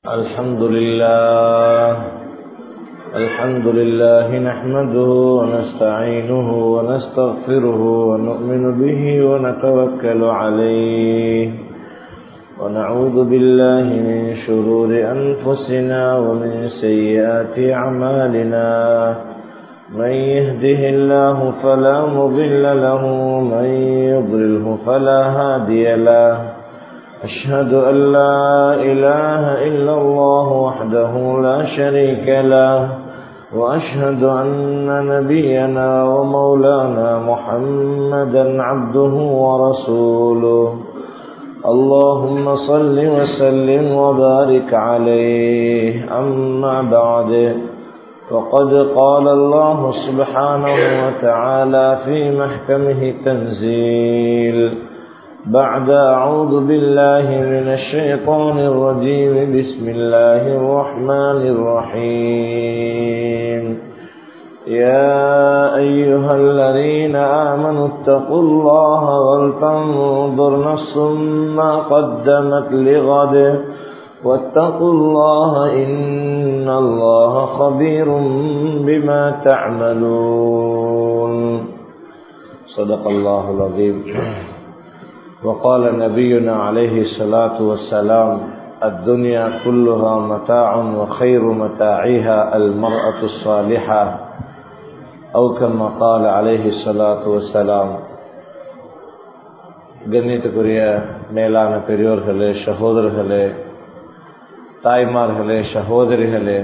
الحمد لله نحمده ونستعينه ونستغفره ونؤمن به ونتوكل عليه ونعوذ بالله من شرور أنفسنا ومن سيئات أعمالنا من يهده الله فلا مضل له ومن يضلله فلا هادي له أشهد أن لا إله إلا الله وحده لا شريك له وأشهد أن نبينا ومولانا محمدا عبده ورسوله اللهم صل وسلم وبارك عليه أما بعد فقد قال الله سبحانه وتعالى في محكمه تنزيل بعد أعوذ بالله من الشيطان الرجيم بسم الله الرحمن الرحيم يا أيها الذين آمنوا اتقوا الله ولتنظر نفس ما قدمت لغد واتقوا الله إن الله خبير بما تعملون صدق الله العظيم. وقال نبينا عليه الصلاة والسلام الدنيا كلها متاع وخير متاعها المرأة الصالحة أو كما قال عليه الصلاة والسلام. கண்ணியத்துக்குரிய மேலான பெரியோர்களே, சகோதரர்களே, தாய்மார்களே, சகோதரிகளே,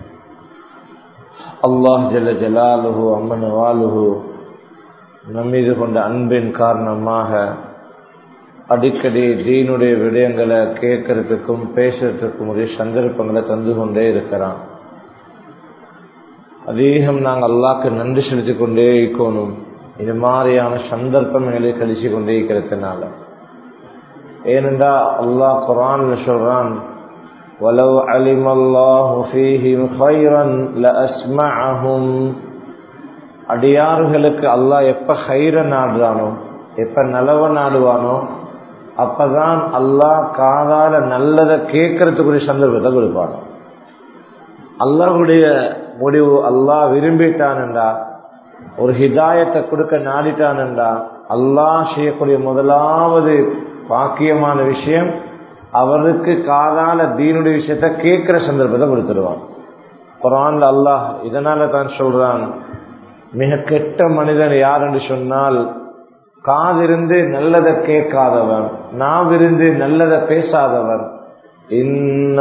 அல்லாஹ் ஜல்ல ஜலாலுஹு அம்மன் வாலுஹு நம்மீது கொண்ட அன்பின் காரணமாக அடிக்கடி தீனுடைய விடயங்களை கேட்கறதுக்கும் பேசுறதுக்கும் உரிய சந்தர்ப்பங்களை தந்து கொண்டே இருக்கிறான். அதிகம் நாங்கள் அல்லாஹ்க்கு நன்றி செலுத்தி கொண்டே இருக்கணும். இது மாதிரியான சந்தர்ப்பம் எங்களை கழிச்சு கொண்டே இருக்கிறதுனால. ஏனென்றா அல்லாஹ் குர்ஆன்ல சொல்றான், وَلَوْ عَلِمَ اللَّهُ فِيهِمْ خَيْرًا لَأَسْمَعَهُمْ. அடியார்களுக்கு அல்லாஹ் எப்ப ஹைர நாடுறானோ, எப்ப நலவ நாடுவானோ, அப்பதான் அல்லாஹ் காதால நல்லதை கேட்கறதுக்குரிய சந்தர்ப்பத்தை கொடுப்பான். அல்லாஹ்வுடைய முடிவு அல்லாஹ் விரும்பிட்டான்டா, ஒரு ஹிதாயத்தை கொடுக்க நாடிட்டான்டா, அல்லாஹ் செய்யக்கூடிய முதலாவது பாக்கியமான விஷயம் அவருக்கு காதால தீனுடைய விஷயத்தை கேட்கிற சந்தர்ப்பத்தை கொடுத்துருவான். குர்ஆன்ல அல்லாஹ் இதனால தான் சொல்றான், மிக கெட்ட மனிதன் யார் என்று சொன்னால் காதிருந்து நல்லதை கேட்காதவன், நாவிருந்து நல்லதை பேசாதவன். இன்ன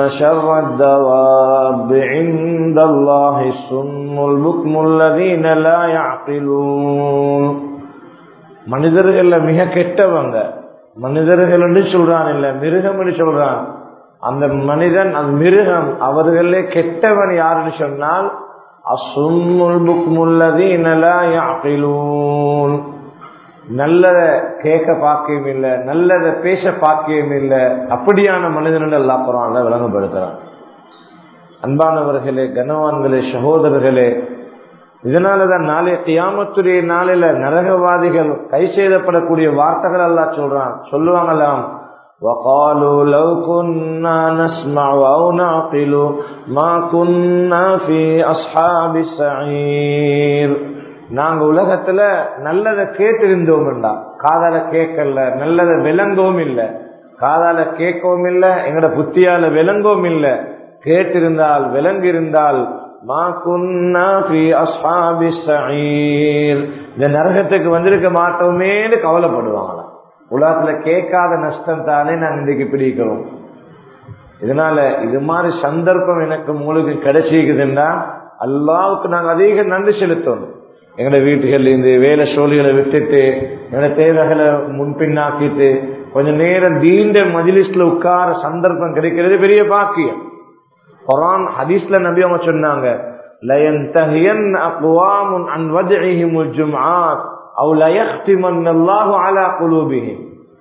ஷர்ரத்தவாபி இன்தல்லாஹி ஸும்முல் புக்முல் லதீன லா யஅகிலூன். மனிதர்கள்ல மிக கெட்டவங்க, மனிதர்கள் என்று சொல்றான் இல்ல, மிருகம் என்று சொல்றான். அந்த மனிதன், அந்த மிருகம், அவர்களே கெட்டவன் யாருன்னு சொன்னால் அஸ்ஸும்முல் புக்முல் லதீன லா யஅகிலூன். நல்லத கேட்க பாக்கியம் இல்லை, நல்லத பேச பாக்கியம் இல்லை, அப்படியான மனிதர்கள் அல்லாஹ் குர்ஆன்ல விளங்கப்படுத்துறான். அன்பானவர்களே, கனவான்களே, சகோதரர்களே, இதனாலதான் நாளைய கியாமத்துடைய நாளில நரகவாதிகள் கை செய்தப்படக்கூடிய வார்த்தைகள் அல்லாஹ் சொல்றான். சொல்லுவாங்களாம், وَقَالُوا لَوْ كُنَّا نَسْمَعُ أَوْ نَعْقِلُ مَا كُنَّا فِي أَصْحَابِ السَّعِيرِ. நாங்க உலகத்துல நல்லதை கேட்டிருந்தோம்டா, காதால கேட்கல, நல்லதை விளங்கவும் இல்லை, காதால கேட்கவும் இல்லை, எங்கட புத்தியால விளங்கவும் இல்லை. கேட்டிருந்தால் விளங்கியிருந்தால் மா குன்னா ஃபீ அஸ்ஹாபி ஸஈர், இந்த நரகத்துக்கு வந்திருக்க மாட்டோமேன்னு கவலைப்படுவாங்களாம். உலகத்துல கேட்காத நஷ்டம் தானே நான் இன்றைக்கு பிடிக்கிறோம். இதனால இது மாதிரி சந்தர்ப்பம் எனக்கு உங்களுக்கு கிடைச்சிக்குதுன்னா அல்லாஹ்வுக்கு நாங்க அதிக நன்றி செலுத்தணும். எங்களோட வீட்டுகள்ல இருந்து வேலை சோழிகளை விட்டுட்டு, எங்களோட தேவைகளை முன்பின்னாக்கிட்டு கொஞ்ச நேரம் தீண்ட மஜ்லிஸ்ல உட்கார சந்தர்ப்பம் கிடைக்கிறது பெரிய பாக்கியம். குர்ஆன் ஹதீஸ்ல நபி அவங்க சொன்னாங்க, லயன்தஹியன் அக்வாமுன் அன் வத்இஹிமுல் ஜும்ஆத் அவ் லயக்திமன்னல்லாஹு அலா குலூபிஹிம்.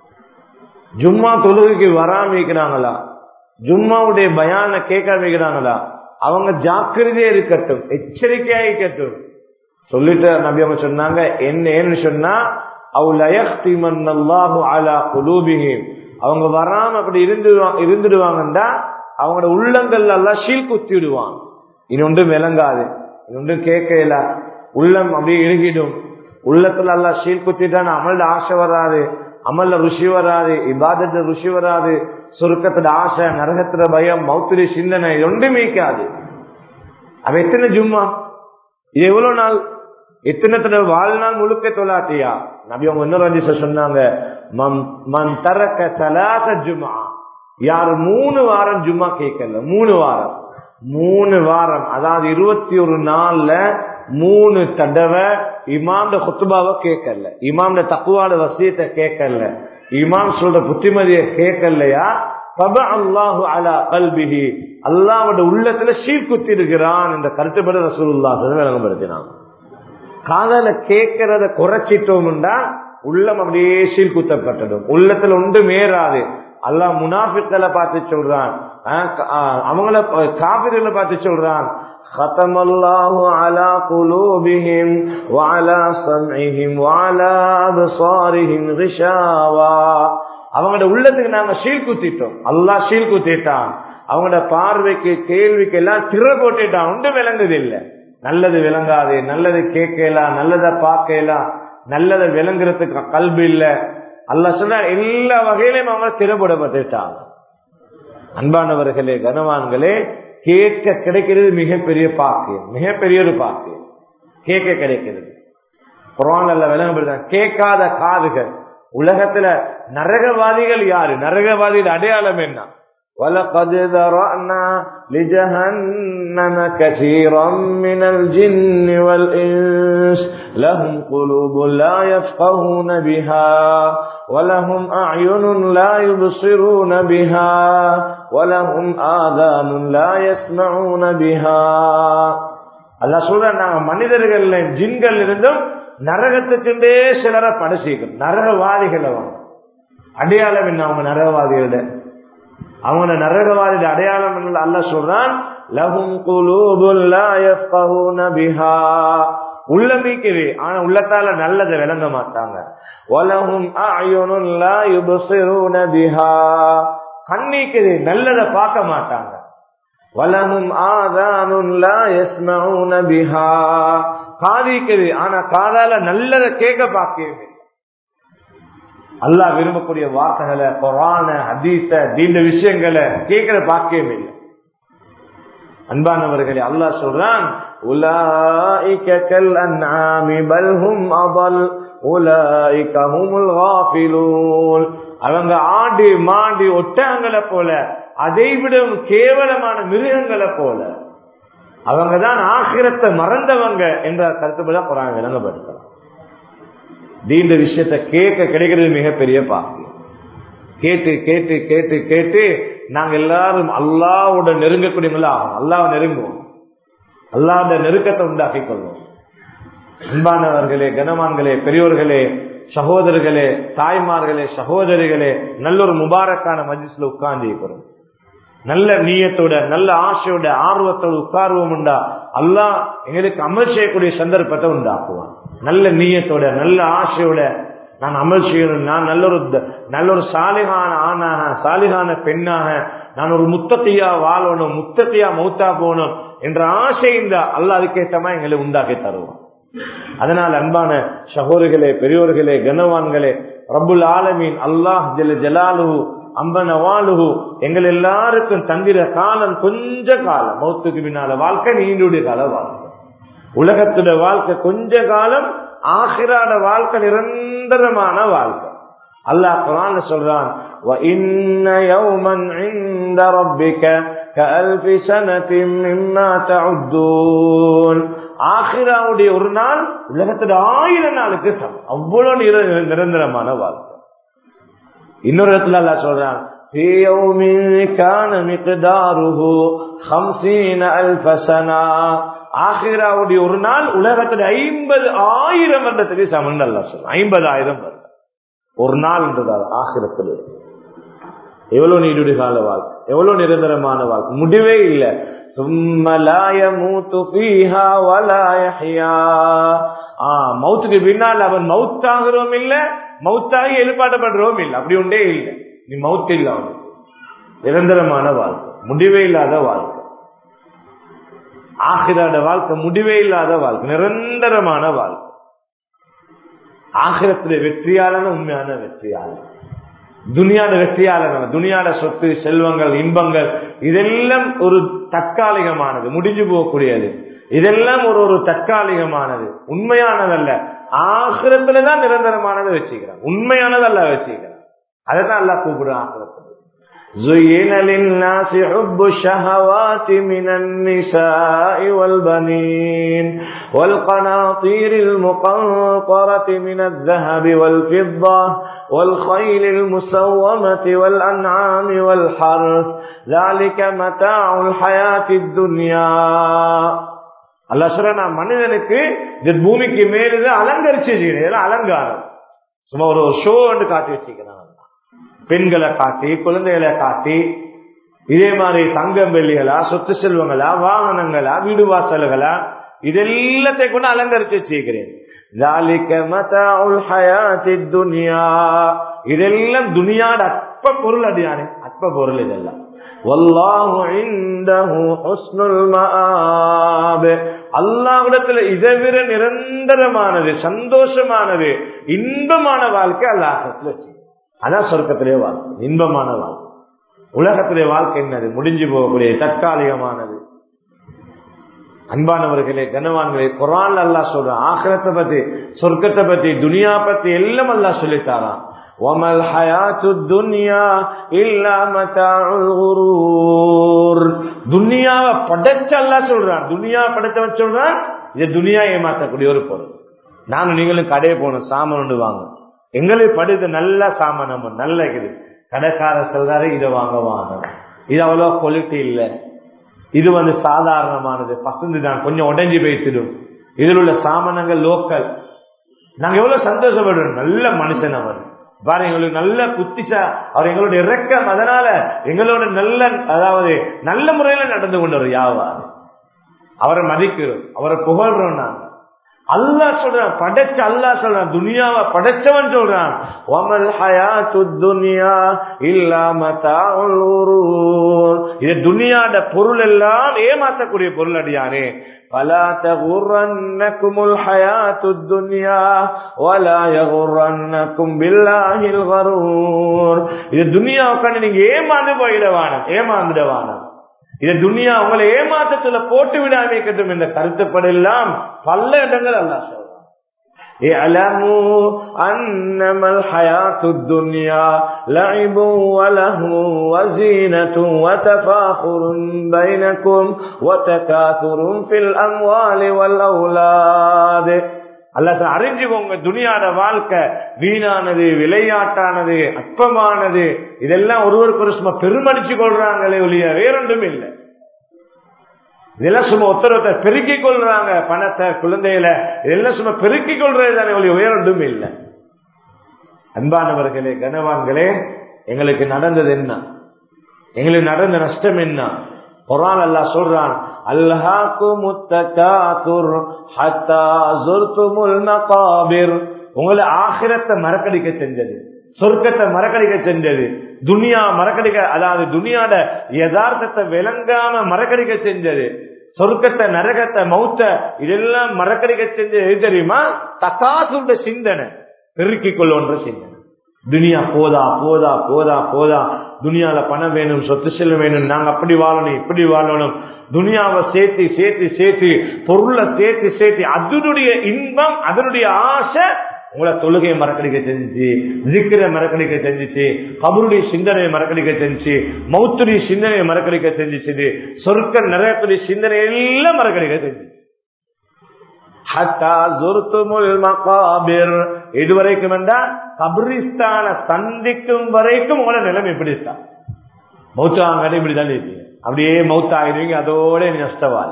ஜும்மா தொழுகைக்கு வராம இருக்கிறாங்களா, ஜும்மாவுடைய பயான கேட்காம இருக்கிறாங்களா, அவங்க ஜாக்கிரதையா இருக்கட்டும், எச்சரிக்கையா இருக்கட்டும் சொல்லிட்டு நபி அவங்க சொன்னாங்க. என்ன சொன்னா, அவ் லயக்திமன்னல்லாஹு அலா குலூபிஹிம், அவங்க வராம அப்படி இருந்துடுவாங்கண்டா அவங்களோட உள்ளங்கள் எல்லாம் ஷீல் குத்தி விடுவான். இன்னொன்றும் விளங்காது, இன்னொன்றும் கேட்கல, உள்ளம் அப்படியே இறுகிடும். உள்ளத்துல எல்லாம் ஷீல் குத்திட்டான், அமல்ல ஆசை வராது, அமல்ல ருசி வராது, இபாதத்துல ருசி வராது, சொர்க்கத்துல ஆசை, நரகத்துல பயம், மௌத்துடைய சிந்தனை ஒன்றும் மீக்காது. அவ எத்தனை ஜும்மா, இது எவ்வளவு நாள், எத்தனை வாழ்நாள் முழுக்க தொழாட்டியா? நபி அவங்க இன்னொரு ஹதீஸ்ல சொன்னாங்க, மன் தரக்க ஸலாத ஜும்ஆ, யார் 3 வாரம் ஜும்மா கேட்கல, 3 வாரம் அதாவது 21 நாள்ல 3 தடவை இமாம்ட குத்துபாவை கேட்கல, இமாம்ட தக்வாட வசியத்தை கேட்கல, இமாம் சொல்ற புத்திமதியை கேட்கலையா, தப அல்லாஹு அலா கல்பிஹி, அல்லாஹ்வோட உள்ளத்துல ஷீல் குத்தி இருக்கிறான் என்ற கருத்துப்பட ரசூலுல்லாஹ் விளங்கப்படுத்தினாங்க. காதல கேட்கறத குறைச்சிட்டோம்டா உள்ளம் அப்படியே ஷீல் குத்தப்பட்டடும், உள்ளத்துல ஒன்று மேறாது. அல்லாஹ் முனாஃபிக்களை பார்த்து சொல்றான், அவங்கள காபிர்களை பார்த்து சொல்றான், ختمallahu ala qulubihim wa ala sam'ihim wa ala absarihim ghishawa, அவங்களோட உள்ளத்துக்கு நாங்க ஷீல் குத்திட்டோம், அல்லாஹ் ஷீல் குத்திட்டான். அவங்களோட பார்வைக்கு கேள்விக்கு எல்லாம் திரை போட்டுட்டான், ஒன்று விளங்குது இல்ல, நல்லது விளங்காது, நல்லது கேட்கலாம், நல்லதை பார்க்கலாம், நல்லதை விளங்குறதுக்கு கல்வி இல்ல. அல்லாஹ் சொன்னா எல்லா வகையிலையும் அவங்க திறப்படப்பட்டுட்டாங்க. அன்பானவர்களே, கனவான்களே, கேட்க கிடைக்கிறது மிகப்பெரிய பாக்கியம், மிகப்பெரிய ஒரு பாக்கியம் கேட்க கிடைக்கிறது. குர்ஆன் அல்லாஹ் விளங்கப்படுத்த கேட்காத காதுகள். உலகத்துல நரகவாதிகள் யாரு, நரகவாதிகள் அடையாளம் என்ன? وَلَقَدْ ذَرَأْنَا لِجَهَنَّمَ كَثِيرًا مِنَ الْجِنِّ وَالْإِنسِ لَهُمْ قُلُوبٌ لَا يَفْقَهُونَ بِهَا وَلَهُمْ أَعْيُنٌ لَا يُبْصِرُونَ بِهَا وَلَهُمْ آذَانٌ لَا يَسْمَعُونَ بِهَا. அல்லாஹ் சொல்றான், நாங்க மனிதர்கள் ஜின்கள் இருந்தும் நரகத்துக்குண்டே சிலரை படைச்சிக்கிறோம். நரகவாதிகளை அடையாளம் என்ன? அவங்க நரகவாதிகள அவங்க நரகவாதி அடையாளம் அல்லாஹ் சொல்றான், லஹும் குலூபுல் லா யஃப்கஹூன பிஹா, உள்ளமிக்கவே ஆனா உள்ளத்தால நல்லதை விளங்க மாட்டாங்க. வலஹும் அஅயுனுன் லா யுப்ஸிரூன பிஹா, கண்ணிக்கவே நல்லதை பார்க்க மாட்டாங்க. வலஹும் ஆதானுன் லா யஸ்மஊன பிஹா, காதிக்கவே ஆனா காதால நல்லதை கேட்க பார்க்கவே. அல்லாஹ் விரும்பக்கூடிய வார்த்தைகளை, குர்ஆன, ஹதீஸ, தீன விஷயங்களை கேட்கிற பாக்கியம் இல்லை. அன்பானவர்களே, அல்லாஹ் சொல்றான், உலாயிக கல் அன்ஆமி பல் ஹும் அதல் உலாயிக ஹுமுல் காஃபிலூன், அவங்க ஆடு மாடு ஒட்டகங்களை போல, அதைவிட கேவலமான மிருகங்களை போல, அவங்க தான் ஆகிரத்தை மறந்தவங்க என்ற கருத்துப்பட குர்ஆன் விளங்கப்படுத்துறான். தீண்ட விஷயத்தை கேட்க கிடைக்கிறது மிகப்பெரிய பாக்கியம். கேட்டு கேட்டு கேட்டு கேட்டு நாங்க எல்லாரும் அல்லாஹ்வோட நெருங்கக்கூடியவங்களா ஆகும். அல்லாஹ் நெருங்குவோம், அல்லாஹ்வோட நெருக்கத்தை உண்டாக்கிக் கொள்வோம். அன்பானவர்களே, கனவான்களே, பெரியோர்களே, சகோதரர்களே, தாய்மார்களே, சகோதரிகளே, நல்ல ஒரு முபாரக்கான மஜ்லிஸ்ல உட்கார்ந்து இருக்கிறோம். நல்ல நீயத்தோட, நல்ல ஆசையோட, ஆர்வத்தோட உட்கார்வோம் உண்டா அல்லாஹ் எங்களுக்கு அமல் செய்யக்கூடிய சந்தர்ப்பத்தை உண்டாக்குவான். நல்ல நீயத்தோட, நல்ல ஆசையோட நான் அமல் செய்யணும், நான் நல்ல ஒரு சாலிகான ஆணாக, சாலிகான பெண்ணாக, நான் ஒரு முத்தகையா வாழணும், முத்தகையா மௌத்தா போகணும் என்ற ஆசை இந்த அல்லாஹ் அதுக்கேற்றமா எங்களை உண்டாக்கி தருவான். அதனால அன்பான சகோதரிகளே, பெரியோர்களே, கனவான்களே, ரப்புல் ஆலமீன் அல்லாஹ் ஜல்ல ஜலாலுஹு அம்பனவாலுஹு எங்கள் எல்லாருக்கும் தந்திர காலம் கொஞ்ச காலம், மௌத்துக்கு பின்னால வாழ்க்கை நீண்டுடைய கால வாழ்க்கை, உலகத்துடைய வாழ்க்கை கொஞ்ச காலம், ஆகிரான வாழ்க்கை நிரந்தரமான வாழ்க்கை. அல்லாஹ் குர்ஆன்ல சொல்றான், வ இன்ன யௌமன் இன்த ரப்பிக கஅல்ஃபி ஸனத்தின் மிம்மா தஉத்தூன், ஆகிராவுடைய ஒரு நாள் உலகத்துடைய 1000 நாளுக்கு சமம், அவ்வளவு நிரந்தரமான வாழ்க்கை. இன்னொரு இடத்துல அல்லாஹ் சொல்றான், ஃபீ யௌமின் கான மிக்தாருஹு 50000 சனா, ஆகிராவுடைய ஒரு நாள் உலகத்துல 50,000 வருடத்துக்கு சமன் அல்லாஹ் சொல்றான். 50,000 வருடம் ஒரு நாள் என்றதால் ஆகிரத்துல எவ்வளவு நீடுடைய கால வாழ்க்கை, எவ்வளவு நிரந்தரமான வாழ்க்கை, முடிவே இல்லை. மௌத்துக்கு பின்னால் அவன் மௌத்தாகிறோம் இல்ல, மௌத்தாகி எழுப்பாட்டப்படுறோம் இல்லை, அப்படி ஒன்றே இல்லை. நீ மௌத்து இல்ல, அவன் நிரந்தரமான வாழ்க்கை. முடிவே இல்லாத வாழ்க்கை. ஆகிராட வாழ்க்கை முடிவே இல்லாத வாழ்க்கை, நிரந்தரமான வாழ்க்கை. ஆகிரத்திலே வெற்றியாளன உண்மையான வெற்றியாளன், துனியாட வெற்றியாளன். துனியாட சொத்து செல்வங்கள் இன்பங்கள் இதெல்லாம் ஒரு தற்காலிகமானது, முடிஞ்சு போகக்கூடியது. இதெல்லாம் ஒரு தற்காலிகமானது, உண்மையானதல்ல. ஆகிரத்துலதான் நிரந்தரமானதை வச்சுக்கிறான், உண்மையானதல்ல வச்சுக்கிறான். அதைதான் அல்லாஹ் கூப்பிடுறான் ஆகிரத்துல. زين للناس حب الشهوات من النساء والبنين والقناطير المقنطرة من الذهب والفضة والخيل المسومة والأنعام والحرث ذلك متاع الحياة الدنيا. அல்லாஹ் சொல்றான், நான் மனிதனுக்கு இந்த பூமிக்கு மேலே அலங்கரிச்சு வச்சுக்கிறேன். அலங்காரம் சும்மா ஒரு ஷோ காட்டி வச்சுக்கிறான். பெண்களை காட்டி, குழந்தைகளை காட்டி, இதே மாதிரி தங்கம் வெள்ளிகளா, சொத்து செல்வங்களா, வாகனங்களா, வீடு வாசல்களா, இதெல்லாத்தை கொண்டு அலங்கரிச்சு வச்சுக்கிறேன். இதெல்லாம் துனியாட அற்ப பொருள். அடியானே அற்ப பொருள் இதெல்லாம். அல்லாஹ்விடத்துல இதை விட நிரந்தரமானது, சந்தோஷமானது, இன்பமான வாழ்க்கை அல்லாஹ்விடத்துல வச்சு. அதான் சொர்க்கத்திலே வாழ்க்கை, இன்பமான வாழ்க்கை. உலகத்திலே வாழ்க்கை என்னது? முடிஞ்சு போகக்கூடிய தற்காலிகமானது. அன்பானவர்களே, கனவான்களே, குர்ஆன்ல அல்லாஹ் சொல்றான் ஆகிரத்தை பத்தி, சொர்க்கத்தை பத்தி, துனியா பத்தி எல்லாம் அல்லாஹ் சொல்லித்தாரான். வமல் ஹயாத்துத் துன்யா இல்லா மதாஉல் குரூர். துனியாவை படைச்ச அல்லாஹ் சொல்றான், துனியா படைச்சவன் சொல்றான், இது துனியா ஏமாத்தக்கூடிய ஒரு பொருள். நானும் நீங்களும் கடையை போனோம், சாமான் ஒன்று வாங்க, எங்களை படித்து நல்ல சாமான் நல்ல இருக்குது. கடைக்கார சொல்றாரு, இதை வாங்க, இது அவ்வளவு குவாலிட்டி இல்லை, இது சாதாரணமானது, பசந்து தான், கொஞ்சம் உடைஞ்சு போய்த்திடும், இதில் உள்ள சாமானங்கள் லோக்கல். நாங்க எவ்வளவு சந்தோஷப்படுறோம், நல்ல மனுஷன் அவர் பாருங்க, எங்களுக்கு நல்ல புத்திசா அவர், எங்களோட இறக்கம். அதனால எங்களோட நல்ல, அதாவது நல்ல முறையில நடந்து கொண்டவர் யாவாரு, அவரை மதிக்கிறோம், அவரை புகழ்றோம். நாங்க அல்லாஹ் சொல்றான், படைச்ச அல்லாஹ் சொல்றான், துனியாவை படைச்சவன் சொல்றான், வமல் ஹயாத்துத் துன்யா இல்லா மதாஉல் குரூர். இது துனியாட பொருள் எல்லாம் ஏமாத்தக்கூடிய பொருள். அடியானே, ஃபலா தகுர்ரன்னகுமுல் ஹயாத்துத் துன்யா வலா யகுர்ரன்னகும் பில்லாஹில் கரூர். இது துனியாவை கண்டு நீங்க ஏமாந்துடவான. இது துனியா உங்களை ஏமாற்றத்துல போட்டு விடாம இருக்கட்டும் என்ற கருத்துப்படெல்லாம் பல இடங்கள் அல்லாஹ் சொல்றான். இஅலமு அன்னமல் ஹயாத்துத் துன்யா லஇபு வ லஹ்வு வ ஸீனத்து வ தஃபாகுருன் பைனக்கும் வ தகாதுருன் ஃபில் அம்வாலி வல் அவுலாத். அல்லாஹ் அறிஞ்சுவோங்க, துனியாட வாழ்க்கை வீணானது, விளையாட்டானது, அற்பமானது. இதெல்லாம் ஒருவருக்கு ஒரு சும்மா பெருமடிச்சு கொள்றாங்களே ஒழிய வேறொன்றும் இல்லை. இதெல்லாம் சும்மா ஒருத்தர் பெருக்கிக் கொள்றாங்க, பணத்தை, குழந்தைகளை, இதெல்லாம் சும்மா பெருக்கிக் கொள்றது தானே ஒழிய வேறொன்றும் இல்லை. அன்பானவர்களே, கனவான்களே, எங்களுக்கு நடந்தது என்ன? எங்களுக்கு நடந்த நஷ்டம் என்ன? குர்ஆன் அல்லாஹ் சொல்றான், அல்ஹாகுமுத் தகாதுர் ஹத்தா ஸுர்துமுல் மகாபிர். உங்களை ஆகிரத்தை மறக்கடிக்க செஞ்சது, சொர்க்கத்தை மறக்கடிக்க செஞ்சது, துனியா மறக்கடிக்க, அதாவது துனியாட யதார்த்தத்தை விளங்காம மறக்கடிக்க செஞ்சது, சொர்க்கத்தை, நரகத்தை, மௌத்த இதெல்லாம் மறக்கடிக்க செஞ்சது எது தெரியுமா? தகாதுடைய சிந்தனை, பெருக்கிக் கொள்ளுன்ற சிந்தனை. துனியா போதா போதா போதா போதா, துனியால பணம் வேணும், சொத்து செல்வம் வேணும், நாங்க அப்படி வாழணும், இப்படி வாழணும், துனியாவை சேர்த்து சேர்த்து சேர்த்து, பொருளை சேர்த்து சேர்த்து, அதனுடைய இன்பம், அதனுடைய ஆசை உங்களை தொழுகையை மறக்கடிக்க செஞ்சிச்சு, ஜிக்ரை மறக்கடிக்க செஞ்சிச்சு, கபருடைய சிந்தனையை மறக்கடிக்க செஞ்சிச்சு, மௌத்துடைய சிந்தனையை மறக்கடிக்க செஞ்சிச்சு, சொர்க்க நரகத்துடைய சிந்தனை எல்லாம் மறக்கடிக்க செஞ்சிச்சு. இதுவரைக்கும் என்றால் கபிரிஸ்தான சந்திக்கும் வரைக்கும் உங்களோட நிலைமை இப்படித்தான். மௌத்தாங்க இப்படிதான் இருப்பீங்க, அப்படியே மௌத்தாகிடுவீங்க, அதோட நஷ்டவாள்.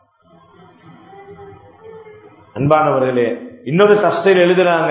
அன்பானவர்களே, இன்னொரு சஷ்டையில் எழுதுறாங்க,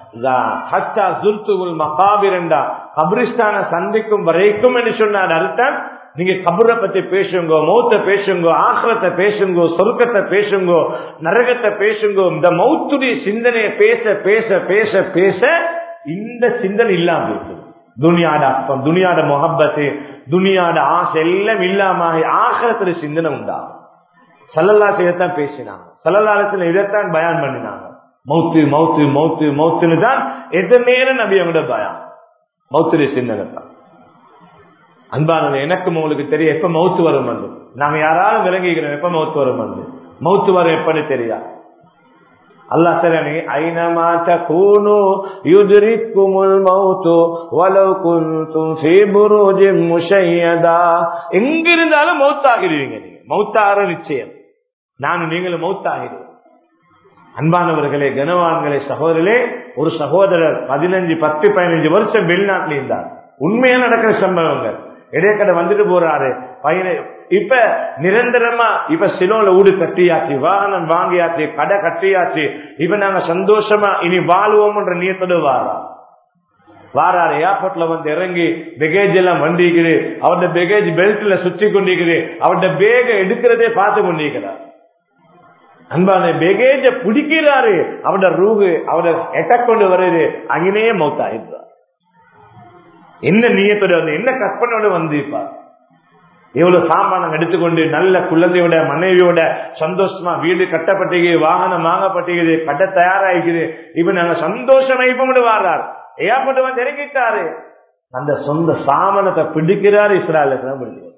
கபிரிஸ்தான சந்திக்கும் வரைக்கும் என்று சொன்னார். அர்த்தம், நீங்க கபரை பத்தி பேசுங்க, மௌத்த பேசுங்க, ஆகிரத்தை பேசுங்க, சொர்க்கத்தை பேசுங்க, நரகத்தை பேசுங்க. இந்த மௌத்துடைய சிந்தனையை பேச பேச பேச பேச இந்த சிந்தனை இல்லாம இருக்குது. துனியாட அப்பம், துனியாட முஹப்பத்து, துனியாட ஆசை எல்லாம் இல்லாம ஆகிரத்துல சிந்தனை உண்டாகும். ஸல்லல்லாஹு அலைஹி வஸல்லம் பேசினாங்க, ஸல்லல்லாஹு அலைஹி வஸல்லம் இதைத்தான் பயான் பண்ணினாங்க. மௌத்து மௌத்து மௌத்து மௌத்துன்னு தான் எந்த நேரம் நபி அவங்களோட பயான். மௌத்துடைய சிந்தனை தான். அன்பானது, எனக்கும் உங்களுக்கு தெரியும் எப்ப மௌத்து வரும் வந்து. நாங்க யாராலும் விளங்கிக்கிறோம் எப்ப மௌத்து வரும் வந்து. மௌத்து வரும் எப்பன்னு தெரியா. அல்லாஹ் சரணி ஐனமா தகூனு யுத்ரிக்குமுல் மௌத்து வலவ் குன்தும் ஃபீ புரூஜின் முஷய்யதா. எங்க இருந்தாலும் மௌத்தாகிடுவீங்க. நீங்க மௌத்தாகிற நிச்சயம். நானும் நீங்களும் மௌத்தாகிடுவோம். அன்பானவர்களே, கனவான்களே, சகோதரர்களே, ஒரு சகோதரர் 10-15 வருஷம் வெளிநாட்டில் இருந்தார். உண்மையா நடக்கிற சம்பவங்கள். இடைக்கடை வந்துட்டு போறாரு. இப்ப நிரந்தரமா இப்ப சிலோல ஊடு கட்டியாச்சு, வாகனம் வாங்கியாச்சு, கடை கட்டியாச்சு. இப்ப நாங்க சந்தோஷமா இனி வாழ்வோம்ன்ற நியத்தோடு வாராரு. ஏர்போர்ட்ல வந்து இறங்கி பேகேஜ் எல்லாம் வண்டிக்குது. அவருடைய பேகேஜ் பெல்ட்ல சுற்றி கொண்டிருக்குது. அவருடைய பேக எடுக்கிறதே பார்த்து கொண்டிருக்கிறார். அன்பான பேகேஜ பிடிக்கிறாரு. அவருடைய ரூகு அவருடைய எட்டக் கொண்டு வருது. அங்கேயே மௌத்தாயிடுறார். என்ன நியத்தோட வந்து என்ன கற்பனோட வந்து இப்ப எவ்வளவு சாமானம் எடுத்துக்கொண்டு நல்ல குழந்தையோட மனைவியோட சந்தோஷமா வீடு கட்டப்பட்டிருக்குது, வாகனம் வாங்கப்பட்டிருக்குது, கட்ட தயாராகிக்குது. இப்ப நாங்க சந்தோஷமா இப்ப வாரார். ஏற்பட்டு வந்து இறங்கிட்டாரு. அந்த சொந்த சாமானத்தை பிடிக்கிறாரு. இஸ்ராயல் பிடிக்கிறார்.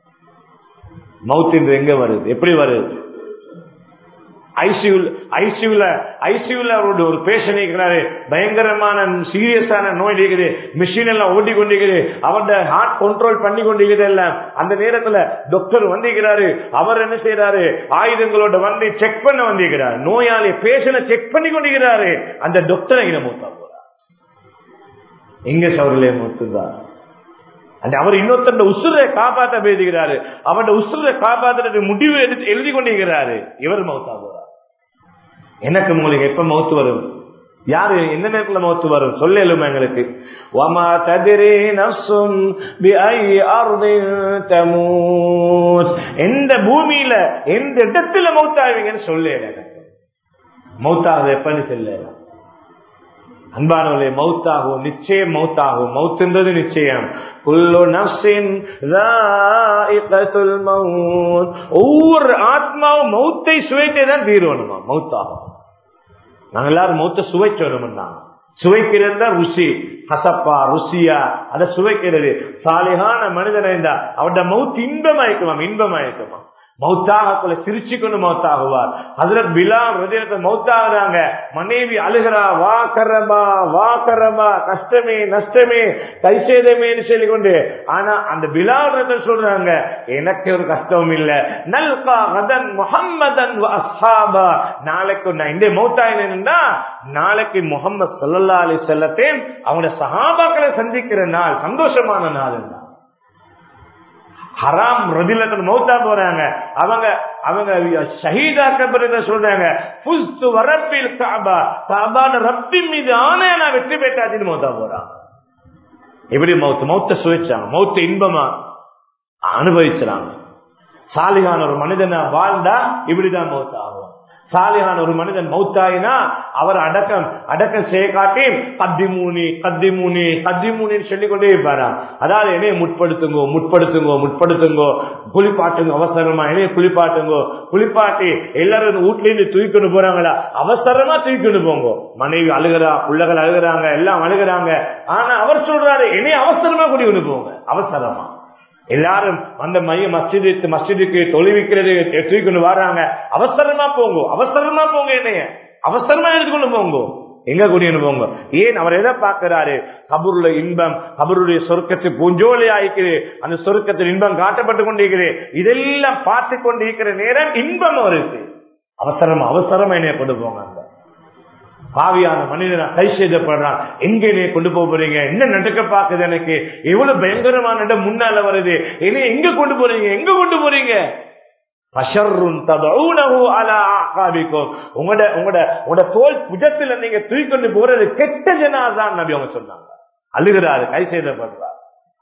மவுத் எங்க வருது? எப்படி வருது? ஐசியூல ஒரு பேஷண்ட் இருக்கிறாரு. பயங்கரமான சீரியஸான நோய் இருக்குது. மிஷின் எல்லாம் ஓட்டி கொண்டிருக்குது. அவருடைய ஹார்ட் கண்ட்ரோல் பண்ணி கொண்டிருக்குது எல்லாம். அந்த நேரத்துல டாக்டர் வந்திருக்கிறாரு. அவர் என்ன செய்யறாரு? ஆயுதங்களோட வந்து செக் பண்ண வந்திருக்கிறார். நோயாளி பேஷண்ட செக் பண்ணி கொண்டிருக்கிறாரு. அந்த டாக்டர் எங்க மூத்தா போறார். எங்க சவரிலே மூத்துதான். அவர் இன்னொருத்தர் உசுரை காப்பாற்ற பேசுகிறாரு. அவருடைய உசுரை காப்பாற்ற முடிவு எடுத்து எழுதி கொண்டிருக்கிறாரு. இவர் மௌத்தா போறார். எனக்கு உங்களுக்கு எப்ப மௌத்து வரும்? யாரு எந்த நேரத்துல மௌத்து வரும் சொல்லும் எங்களுக்கு. வமா தத்ரி நஃப்ஸுன் பிஐ அர்தின் தமூத். எந்த பூமியில எந்த இடத்துல மௌத்தாவீங்கன்னு சொல்ல எனக்கு. மௌத்தாக எப்பன்னு சொல்ல. அன்பானவர்களே, மௌத்தாகும், நிச்சயம் மௌத்தாகும். மௌத்துன்றது நிச்சயம். குல்லு நஃப்ஸின் ஸாயிகத்துல் மௌத். ஒவ்வொரு ஆத்மாவும் மௌத்தை சுவைத்தே தான் தீரணுமா? மௌத்தாகும். நாங்க எல்லாரும் மௌத்தை சுவைச்சோம்னா சுவைக்கிறது தான் ருசி. கசப்பா ருசியா அதை சுவைக்கிறது. சாலிகான மனிதனை இருந்தா அவருடைய மௌத் இன்பமாயிருக்குமா? இன்பமாயிருக்குமா? மௌத்தாக சிரிச்சு கொண்டு மௌத்தாகுவார். ஹஜ்ரத் பிலால் ரலியல்லாஹு மௌத்தாகிறாங்க. மனைவி அழுகிறா, வா கரமா வா கரமா, கஷ்டமே நஷ்டமே கைசேதமேன்னு சொல்லி கொண்டு. ஆனா அந்த பிலால் ரலியல்லாஹு சொல்றாங்க, எனக்கு ஒரு கஷ்டமும் இல்ல. நல்கா கதன் முஹம்மதன் வ அஸ்ஹாபா. நாளைக்கு நான் இந்த மௌத்தாயினா நாளைக்கு முஹம்மது ஸல்லல்லாஹு அலைஹி வஸல்லம் அவங்களுடைய சஹாபாக்களை சந்திக்கிற நாள், சந்தோஷமான நாள். ஹராம் ரதிலத்து மௌத்தா போறாங்க. அவங்க ஷஹீதாக்கப்படுறத சொல்றாங்க. ஃபுஸ்து வரப்பில் கஅபா, கஅபான ரப்பின் மீது ஆணையா நான் வெற்றி பெற்றாச்சுன்னு மௌத்தா போறாங்க. எப்படி மௌத்த சுவைச்சாங்க, மௌத்த இன்பமா அனுபவிச்சாங்க. சாலிகான ஒரு மனிதனா வாழ்ந்தா இப்படிதான் மௌத்தா ஆகும். சாலிகான ஒரு மனிதன் மௌத்தாயினா அவர் அடக்கம் செய்ய காட்டி கத்திமூனி சொல்லிக் கொண்டே இருப்பாரா. அதாவது என்னைய முற்படுத்துங்கோ, குளிப்பாட்டுங்க, அவசரமா என்னைய குளிப்பாட்டி எல்லாரும் வீட்ல இருந்து தூக்கிட்டு போறாங்களா, அவசரமா தூக்கிட்டு போங்க. மனைவி அழுகிறா, பிள்ளைகள் அழுகிறாங்க, எல்லாம் அழுகிறாங்க. ஆனா அவர் சொல்றாரு, என்னைய அவசரமா கூட்டிட்டு போங்க. அவசரமா எல்லாரும் அந்த மஸ்ஜிதுக்கு தொழுவிக்கிறது தூக்கிட்டு வராங்க. அவசரமா போங்க, என்னைய அவசரமா எடுத்துக்கொண்டு போங்க. எங்க கூட்டிட்டு போங்க. ஏன் அவர் எதை பார்க்கிறாரு? கபூர்ல இன்பம், கபூருடைய சொர்க்கத்து பூஞ்சோலை ஆயிக்குது. அந்த சொர்க்கத்தில் இன்பம் காட்டப்பட்டு கொண்டிருக்கிறது. இதெல்லாம் பார்த்து கொண்டிருக்கிற நேரம் இன்பம் அவருக்கு. அவசரமா என்னைய கொண்டு போங்க. அந்த பாவியான மனிதனா கை செய்தப்படுறான். எங்க நீ கொண்டு போறீங்க? என்ன நடக்க பாக்குது? எனக்கு எவ்வளவு பயங்கரமான இடம் முன்னால வருது. என்ன எங்க கொண்டு போறீங்க? உங்களோட தோல் புஜத்துல நீங்க தூக்கொண்டு போறது கெட்ட ஜனாதான் நபி அவங்க சொன்னாங்க. அழுகிறாரு, கை செய்தப்படுறார்.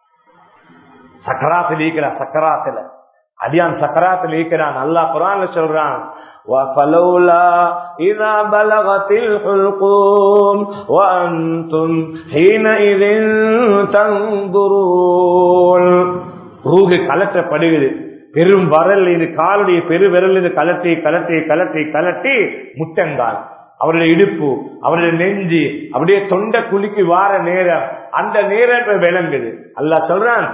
சக்கராத்துல அடியான் சக்கராத்தில் இருக்கிறான். அல்லாஹ் குர்ஆன்ல சொல்றான், وَفَلَوْلَا إِذَا بَلَغَتِ الْحُلْقُومَ وَأَنْتُمْ حِينَئِذٍ تَنْظُرُونَ. ரூஹு கலற்றப்படுகிறது. பெரும் வரல் இது காலுடைய பெரு விரல் இது கலட்டி கலட்டி கலட்டி கலட்டி முட்டங்கால், அவருடைய இடுப்பு, அவருடைய நெஞ்சு, அப்படியே தொண்டை குலுக்கி வார நேரம், அந்த நேரம் விளங்குது. அல்லாஹ் சொல்றான்,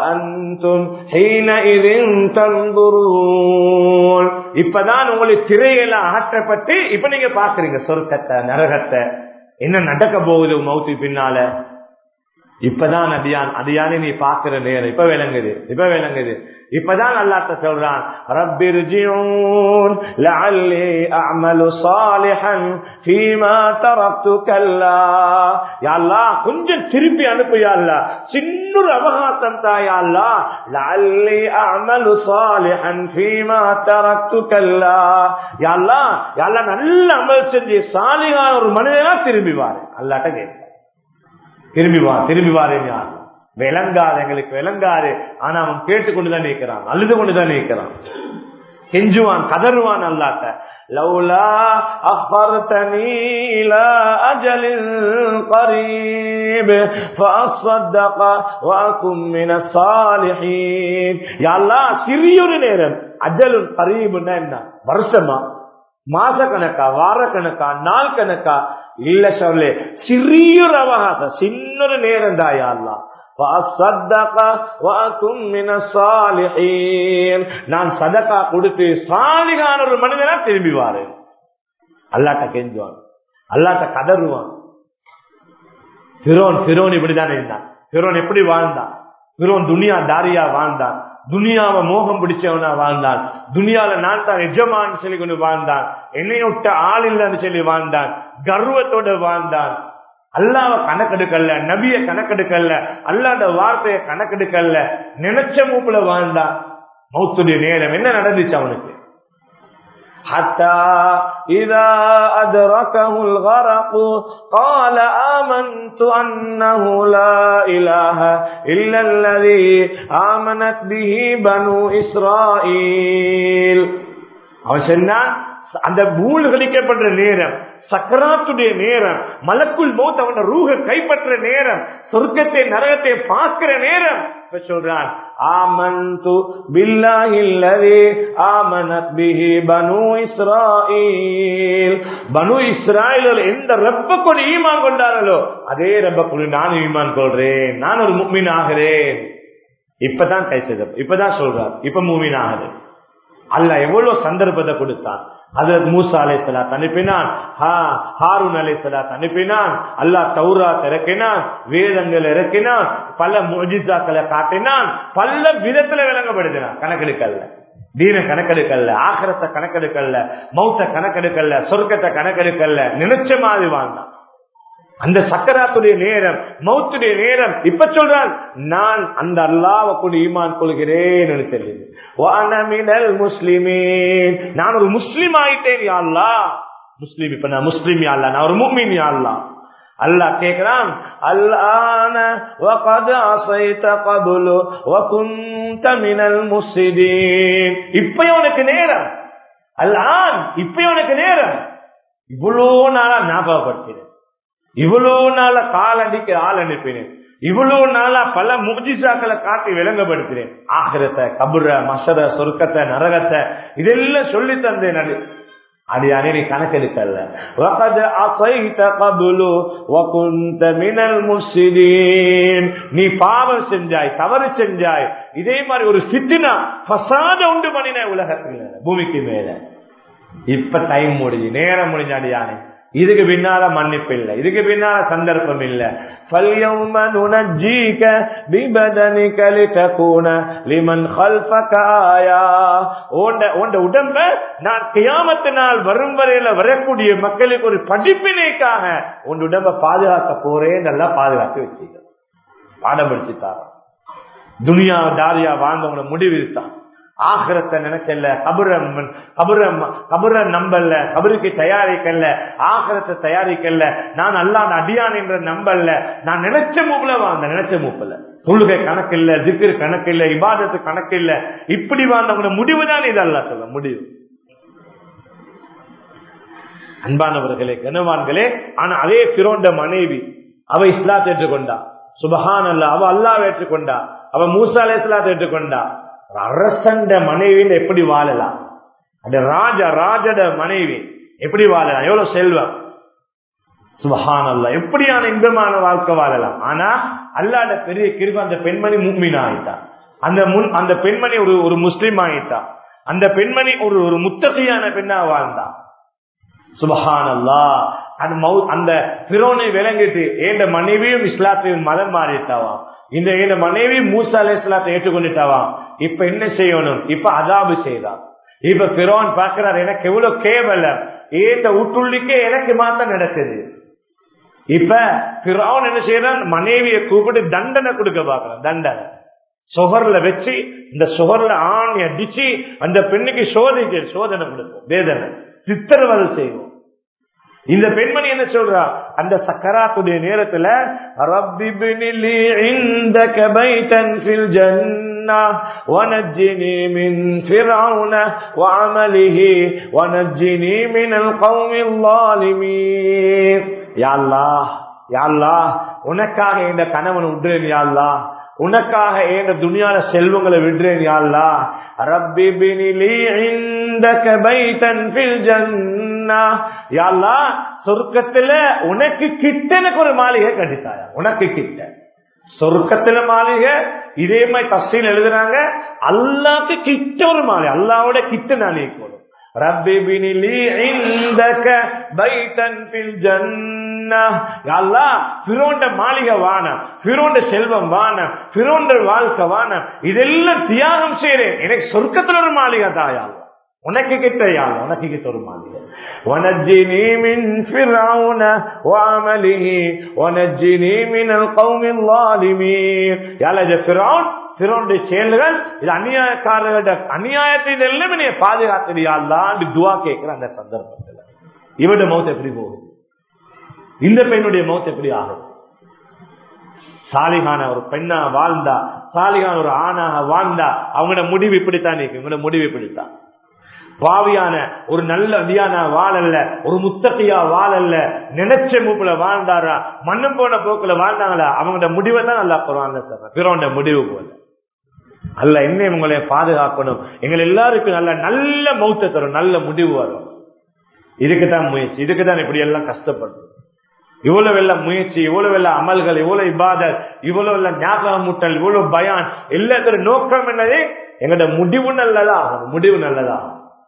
இப்பதான் உங்களுக்கு திரையெல்லாம் அகற்றப்பட்டு இப்ப நீங்க பாக்குறீங்க சொர்க்கத்தை நரகத்தை, என்ன நடக்க போகுது மௌத்து பின்னால. இப்பதான் அடியானே நீ பாக்குற நேரம் இப்ப விளங்குது, இப்ப விளங்குது. இப்பதான் அல்லாஹ் சொல்றான், ரப்பிர்ஜிஊன் லஅல்லி அஅமலு ஸாலிஹன் ஃபீமா தரக்து கல்லா. யா அல்லாஹ் கொஞ்சம் திருப்பி அனுப்பு யா அல்லாஹ், சின்ன அவகாசம் தா யா அல்லாஹ். லஅல்லி அஅமலு ஸாலிஹன் ஃபீமா தரக்து கல்லா. யா அல்லாஹ், யா அல்லாஹ் நல்ல அமல் செஞ்சு சாலிஹான ஒரு மனிதனா திரும்பி வாரு. அல்லாஹ்ட்ட கேட்க, திரும்பி வாரேன் யார் விளங்காது, எங்களுக்கு விளங்காது. ஆனா அவன் கேட்டுக்கொண்டுதான் இருக்கிறான், அழுது கொண்டுதான் இருக்கிறான், கெஞ்சுவான், கதறுவான் அல்லாஹ்ட்ட. லௌலா அஃபர்தனி இலா அஜலின் கரீப் ஃபஅஸ்ஸதக வஅகும் மினஸ் ஸாலிஹீன். யா அல்லாஹ், சிறியொரு நேரம், அஜலுன் கரீப்னா என்ன, வருஷமா, மாச கணக்கா, வார கணக்கா, நாள் கணக்கா இல்ல, சொல்லு சிறியொரு அவகாசம், சின்னொரு நேரம் தான் யா அல்லாஹ். நான் சதகா கொடுத்து சாலிகான ஒரு மனிதனா திரும்பி வாரு. அல்லாஹ்ட்ட கெஞ்சுவான், அல்லாஹ்ட்ட கதறுவான். ஃபிரௌன் இப்படிதான் இருந்தான். ஃபிரௌன் எப்படி வாழ்ந்தான்? ஃபிரௌன் துனியா தாரியா வாழ்ந்தான், துனியாவை மோகம் பிடிச்சவனா வாழ்ந்தான், துனியால நான் தான் எஜமான்னு சொல்லி கொண்டு வாழ்ந்தான், என்னை விட்ட ஆள் இல்லைன்னு சொல்லி வாழ்ந்தான், கர்வத்தோட வாழ்ந்தான். அல்லாஹ்வ கணக்கெடுக்கல, நபிய கணக்கெடுக்கல, அல்லாஹ்ட வார்த்தையை கணக்கெடுக்கல, நினைச்ச மூப்புல வாழ்ந்தான். மௌத்துடைய நேரம் என்ன நடந்துச்சு அவனுக்கு? حتى إذا أدركه الغرق قال آمنت أنه لا إله إلا الذي آمنت به بنو إسرائيل. அவன் சொன்னான், அந்த மூழ்கடிக்கப்படுற நேரம், சக்கராத்துடைய நேரம், மலக்குல் மௌத் அவன ரூஹ கைப்பற்ற நேரம், சொர்க்கத்தை நரகத்தை பார்க்கிற நேரம் சொல்றான், ஆமன்து பில்லாஹில்லதி ஆமனத் பிஹி பனு இஸ்ராயீல். பனு இஸ்ராயீல் எந்த ரப்ப கொண்டு ஈமான் கொண்டார்களோ அதே ரப்ப கொண்டு நான் ஈமான் கொள்றேன், நான் ஒரு முஃமின் ஆகிறேன். இப்பதான் கைச்சது, இப்பதான் சொல்றார், இப்ப முஃமின் ஆகுது. அல்லாஹ் எவ்வளவு சந்தர்ப்பத்தை கொடுத்தான். ஹஜ்ரத் மூசா அலைஹிஸ்ஸலாம் அனுப்பினான், ஹாரூன் அலைஹிஸ்ஸலாம் அனுப்பினான், அல்லாஹ் தௌராத் இறக்கினான், வேதங்கள் இறக்கினான், பல முஜிசாக்களை காட்டினான், பல விதத்துல விளங்கப்படுத்தினான். கணக்கெடுக்கல்ல, தீன கணக்கெடுக்கல்ல, ஆகிரத்தை கணக்கெடுக்கல்ல, மௌத்த கணக்கெடுக்கல்ல, சொர்க்கத்தை கணக்கெடுக்கல்ல, நினைச்ச மாதிரி வாழ்ந்தான். அந்த சக்கராத்துடைய நேரம், மௌத்துடைய நேரம், இப்ப சொல்றான், நான் அந்த அல்லாஹ்வை கொண்டு ஈமான் கொள்கிறேன் தெரியுது. நான் ஒரு முஸ்லிம் ஆயிட்டேன் யா அல்லாஹ். முஸ்லிம், இப்ப நான் முஸ்லிம் யா அல்லாஹ், நான் ஒரு முஃமின் யா அல்லாஹ். அல்லாஹ் கேக்குறான், அல்லான வகத் அஸைத கப்லு வகுன்த மினல் முஃஸிதீன். இப்ப உனக்கு நேரம், அல்லாஹ் இப்ப உனக்கு நேரம். இவ்வளவு நாளா ஞாபகப்படுத்தினேன், இவ்வளவு நாள காலடிக்கு ஆள் அனுப்பினேன், இவ்வளவு நாளா பல முஜிசாக்களை காட்டி விளங்கப்படுத்தினேன். ஆகிரத்தை, கபுர, மஷர, சொர்க்கத்தை, நரகத்தை இதெல்லாம் சொல்லி தந்தேன். அடியானே நீ கணக்கெடுக்கல. நீ பாவம் செஞ்சாய், தவறு செஞ்சாய், இதே மாதிரி ஒரு சித்தினா ஃபசாத உண்டு பண்ணின உலகத்துல, பூமிக்கு மேல. இப்ப டைம் முடிஞ்சு, நேரம் முடிஞ்ச அடியானே. இதுக்கு பின்னால மன்னிப்பு இல்லை, இதுக்கு பின்னால சந்தர்ப்பம் இல்லை. உடம்ப நான் கியாமத்து நாள் வரும் வரையில வரக்கூடிய மக்களுக்கு ஒரு படிப்பினைக்காக உன் உடம்ப பாதுகாக்க போறேன், நல்லா பாதுகாத்து வச்சுக்க, பாடம் படிச்சுட்டார. துனியா தாரியா வாழ்ந்தவங்களை முடிவுத்தான். ஆகிரத்தை நினைச்சல, கபுர நம்பல்ல, கபருக்கு தயாரிக்கல, ஆகிரத்தை தயாரிக்கல. நான் அல்லாஹ் அடியான் என்ற நம்பல்ல, நான் நினைச்ச மூப்புல வாழ்ந்த, நினைச்ச மூப்புல தொழுகை கணக்கு இல்ல, திக்ர் கணக்கு இல்ல, இபாதத்து கணக்கு இல்ல. இப்படி வாழ்ந்தவங்க முடிவுதான் இது அல்லாஹ் சொல்ல முடிவு. அன்பானவர்களே, கனவான்களே, ஆனா அதே ஃபிரௌன் மனைவி அவ இஸ்லாத்தை ஏற்றுக்கொண்டா. சுபஹானல்லாஹ், அவ அல்லாஹ்வை ஏற்றுக்கொண்டா. அவ மூசா அலைஹிஸ்ஸலாத்தை எடுத்துக்கொண்டா அரசண்ட மனைவின்னு எப்படி வாழலாம், அந்த ராஜட மனைவி எப்படி வாழலாம், எவ்வளவு செல்வம், சுப்ஹானல்லாஹ், எப்படியான இன்பமான வாழ்க்கை வாழலாம். ஆனா அல்லாஹ்ட பெரிய கிருபை, அந்த பெண்மணி முஃமினா ஆயிட்டா, அந்த பெண்மணி ஒரு முஸ்லிம் ஆயிட்டா, அந்த பெண்மணி ஒரு முத்தகியான பெண்ணா வாழ்ந்தா. சுப்ஹானல்லாஹ். அந்த ஃபிரௌனை விளங்கிட்டு ஏண்ட மனைவியும் இஸ்லாத்தையும் மதம் மாறிட்டாவா, இந்த மனைவி மூசா அலைஹிஸ்ஸலாத்தை ஏற்றுக்கொண்டுட்டாவா. இப்ப என்ன செய்யணும், இப்ப அதாபு செய்தான். இப்ப ஃபிரௌன் பாக்குறாரு, எனக்கு எவ்வளவு கேவலம், ஏண்ட வீட்டுள்ளிக்கே எனக்கு மாத்த நடக்குது. இப்ப ஃபிரௌன் என்ன செய்யறான், மனைவியை கூப்பிட்டு தண்டனை கொடுக்க பாக்குறான். தண்டனை சுகர்ல வச்சு, இந்த சுகர்ல ஆணி அடிச்சு அந்த பெண்ணுக்கு சோதனை கொடுக்கும், வேதனை சித்திரவதை செய்வோம். இந்த பெண்மணி என்ன சொல்றா, அந்த சக்கராத்துடைய நேரத்துல ரப்பிப்னிலி இந்தக பைதன் ஃபில் ஜன்னஹ் வனஜ்ஜினி மின் ஃபிரௌன வஅமலிஹி வனஜ்ஜினி மினல் கௌமில் ஸாலிமீன். யா அல்லாஹ், யா அல்லாஹ், உனக்காக இந்த கணவன் விடுறேன் யா அல்லாஹ், உனக்காக இந்த துனியால செல்வங்களை விடுறேன் யா அல்லாஹ். ரப்பிப்னிலி இந்தக பைதன் ஃபில் ஜன்னஹ், யா அல்லாஹ், சொர்க்கத்துல உனக்கு கிட்ட எனக்கு ஒரு மாளிகை கட்டித்தாயா, உனக்கு கிட்ட சொர்க்கத்துல மாளிகை. இதே மாதிரி தஃசீல் எழுதுறாங்க, அல்லாஹ்க்கு கிட்ட ஒரு மாளிகை, அல்லாஹ்வோட கிட்ட நான் இருக்கணும். ரப்பிப்னிலி இந்தக பைதன் ஃபில் ஜன்னஹ், யா அல்லாஹ், ஃபிரௌன்ட மாளிகை வானம், ஃபிரௌன்ட செல்வம் வானம், ஃபிரௌன்ட வாழ்க்கை வானம், இதெல்லாம் தியாகம் செய்றேன், எனக்கு சொர்க்கத்துல ஒரு மாளிகை தாயா, உனக்கு கிட்ட யா, உனக்கு கிட்ட ஒரு மாளிகை. வனஜ்ஜினி மின் ஃபிரௌன வஅமலிஹி வனஜ்ஜினி மினல் கௌமில் ஸாலிமீன். யா அல்லாஹ், இந்த ஃபிரௌனுடைய செயல்கள், இது அநியாயக்காரர்களோட அநியாயத்தின் எல்லாம் நீ பாதுகாத்தியா அல்லாஹ்னு துஆ கேட்கிற அந்த சந்தர்ப்பத்தில் இவருடைய மௌத் எப்படி போகும், இந்த பெண்ணுடைய மௌத் எப்படி ஆகும்? சாலிகான ஒரு பெண்ணா வாழ்ந்தா, சாலிகான ஒரு ஆணாக வாழ்ந்தா, அவங்களோட முடிவு இப்படித்தான் இருக்கு. இவங்களோட முடிவு இப்படித்தான். பாவியான ஒரு நல்ல அடியானா வாழல்ல, ஒரு முத்தகையா வாழல்ல, நினைச்ச மூப்புல வாழ்ந்தாரா, மண்ணும் போன போக்குல வாழ்ந்தாங்களா, அவங்களோட முடிவை தான் நல்லா போறாங்க. பிறோண்ட முடிவு போல அல்ல என்ன உங்களை பாதுகாக்கணும், எங்களை எல்லாருக்கும் நல்ல மௌத்த தரும், நல்ல முடிவு வரும். இதுக்குதான் முயற்சி, இதுக்குதான் இப்படி எல்லாம் கஷ்டப்படும். இவ்வளவு எல்லாம் முயற்சி, இவ்வளவு எல்லாம் அமல்கள், இவ்வளவு இபாதத், இவ்வளவு எல்லாம் ஞாபகமூட்டல், இவ்வளவு பயான், எல்லாத்தோட நோக்கம் என்னது, எங்களோட முடிவு நல்லதா ஆகும். முடிவு நல்லதா,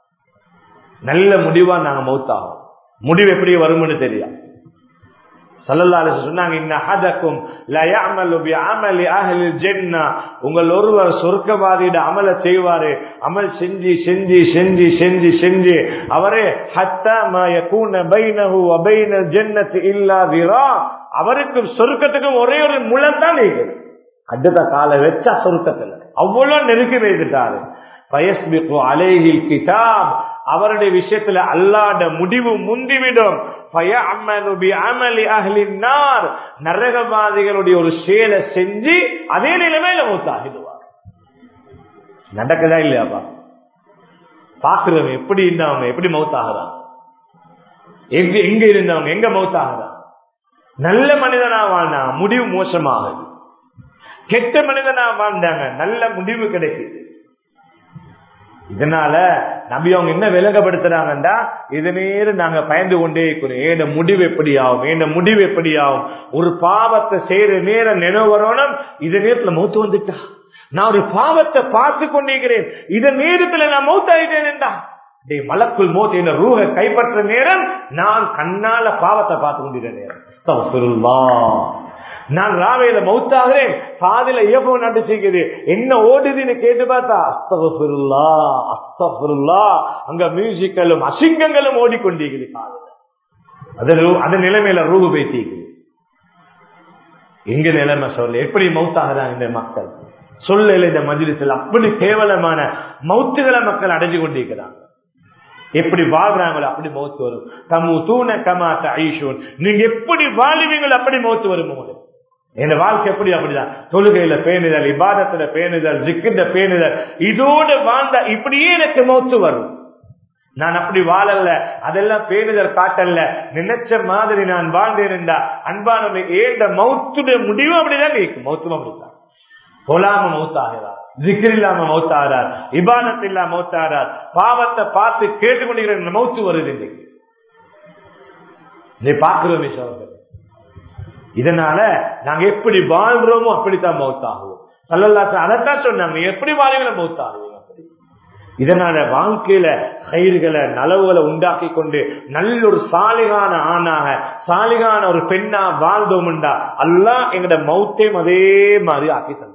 நல்ல முடிவா நாங்க மௌத்தாகும். முடிவு எப்படி வரும்னு தெரியும். ஸல்லல்லாஹு அலைஹி வஸல்லம் சொன்னாங்க, இன்ன அஹதக்கும் லா يعمل بعمل اهل الجنه, உங்கள் ஒருவர் சொர்க்கவாதியோட அமல செய்வாரு. அமல் செஞ்சு செஞ்சு செஞ்சு செஞ்சு செஞ்சு அவரே ஹத்தா மா யகூன பைனஹு வ பைனல் ஜன்னதி இல்லா ذرا, அவருக்கு சொர்க்கத்துக்கு ஒரே ஒரு முழம் தான் இருக்குது. அடுத்த கால வெச்சா சொர்க்கத்துல அவ்வளவு நெருக்கி வைத்துட்டாரு. பயஸ்பிகு அலைஹில் கிதாப், அவருடைய விஷயத்துல அல்லாஹ்வுடைய முடிவு முந்திவிடும். ஃபயஅமலு பிஅமலி அஹ்லின் நார், நரகவாதிகளுடைய ஒரு செயலை செஞ்சு அதே நிலைமையில மௌத்தாகிடுவார். நடக்குதா இல்லையாப்பா? பாக்குறவங்க எப்படி இருந்தவங்க எப்படி மௌத்தாகிறான், எங்க இருந்தவங்க எங்க மௌத்தாகிறான். நல்ல மனிதனா வாழ்ந்தா முடிவு மோசமாகுது, கெட்ட மனிதனா வாழ்ந்தாங்க நல்ல முடிவு கிடைக்குது. இதனால நபி அவங்க என்ன விளங்கப்படுத்துறாங்கன்னா, இது நேரம் நாங்க பயந்து கொண்டே இருக்கிறோம், ஏண்ட முடிவு எப்படி ஆகும், ஏண்ட முடிவு எப்படி ஆகும். ஒரு பாவத்தை செய்யற நேரம் நினைவு வரணும், இது நேரத்துல மௌத்து வந்துட்டா, நான் ஒரு பாவத்தை பார்த்து கொண்டிருக்கிறேன், இது நேரத்துல நான் மௌத்தாயிட்டேன் என்றா, மலக்குள் மௌத் என்ற ரூஹை கைப்பற்ற நேரம் நான் கண்ணால பாவத்தை பார்த்து கொண்டிருக்கிற நேரம். அஸ்தக்ஃபிருல்லாஹ், நான் ராவையில மௌத்தாகிறேன், காதில இயக்கம் நடிச்சுக்குது, என்ன ஓடுதுன்னு கேட்டு பார்த்தா அஸ்தக்ஃபிருல்லாஹ் அஸ்தக்ஃபிருல்லாஹ், அங்க மியூசிக்கலும் அசிங்கங்களும் ஓடிக்கொண்டிருக்குது காதில. அந்த நிலைமையில ரூஹு பேசிக்குது. எங்க நிலைமை சொல்ல, எப்படி மௌத்தாகிறாங்க இந்த மக்கள் சொல்லல. இந்த மஜ்லிஸ்ல அப்படி கேவலமான மௌத்துகளை மக்கள் அடைஞ்சு கொண்டிருக்கிறாங்க. எப்படி வாழ்றாங்களோ அப்படி மௌத்து வரும். தமுதூன கமா தஈஷூன், நீங்க எப்படி வாழுவீங்களோ அப்படி மௌத்து வரும். உங்களுக்கு இந்த வாழ்க்கை எப்படி அப்படிதான், தொழுகையில பேணுதல், இபாதத்துல பேணுதல், ஜிக்ர்ல பேணுதல், இதோடு வாழ்ந்தா இப்படியே எனக்கு மௌத்து வரும். நான் அப்படி வாழல, அதெல்லாம் பேணுதல் காட்டல, நினைச்ச மாதிரி நான் வாழ்ந்தேன். அன்பானவர்களே, ஏண்ட மௌத்துடைய முடிவு அப்படிதான் இருக்கு. மௌத்தும் அப்படித்தான். தொழாம மௌத்தாகிறார், ஜிக்ர் இல்லாம மௌத்தாகிறார், இபாதத் இல்லாம மௌத்தாகிறார், பாவத்தை பார்த்து கேட்டுக்கொண்டிருக்கிற மௌத்து வருது இன்னைக்கு பார்க்கிறோமே சகோதரர். இதனால நாங்க எப்படி வாழ்றோமோ அப்படித்தான் மௌத்தாகுவோம். ஸல்லல்லாஹு அலைஹி அதைத்தான் சொன்னாங்க, எப்படி வாழ்கிற மௌத்தாகுவீங்க. இதனால வாழ்க்கையில கயிறுகளை நலவுகளை உண்டாக்கி கொண்டு நல்ல ஒரு சாலிகான ஆணாக சாலிகான ஒரு பெண்ணா வாழ்ந்தோம்டா அல்லாஹ் எங்கட மௌத்தையும் அதே மாதிரி ஆக்கி தந்தது.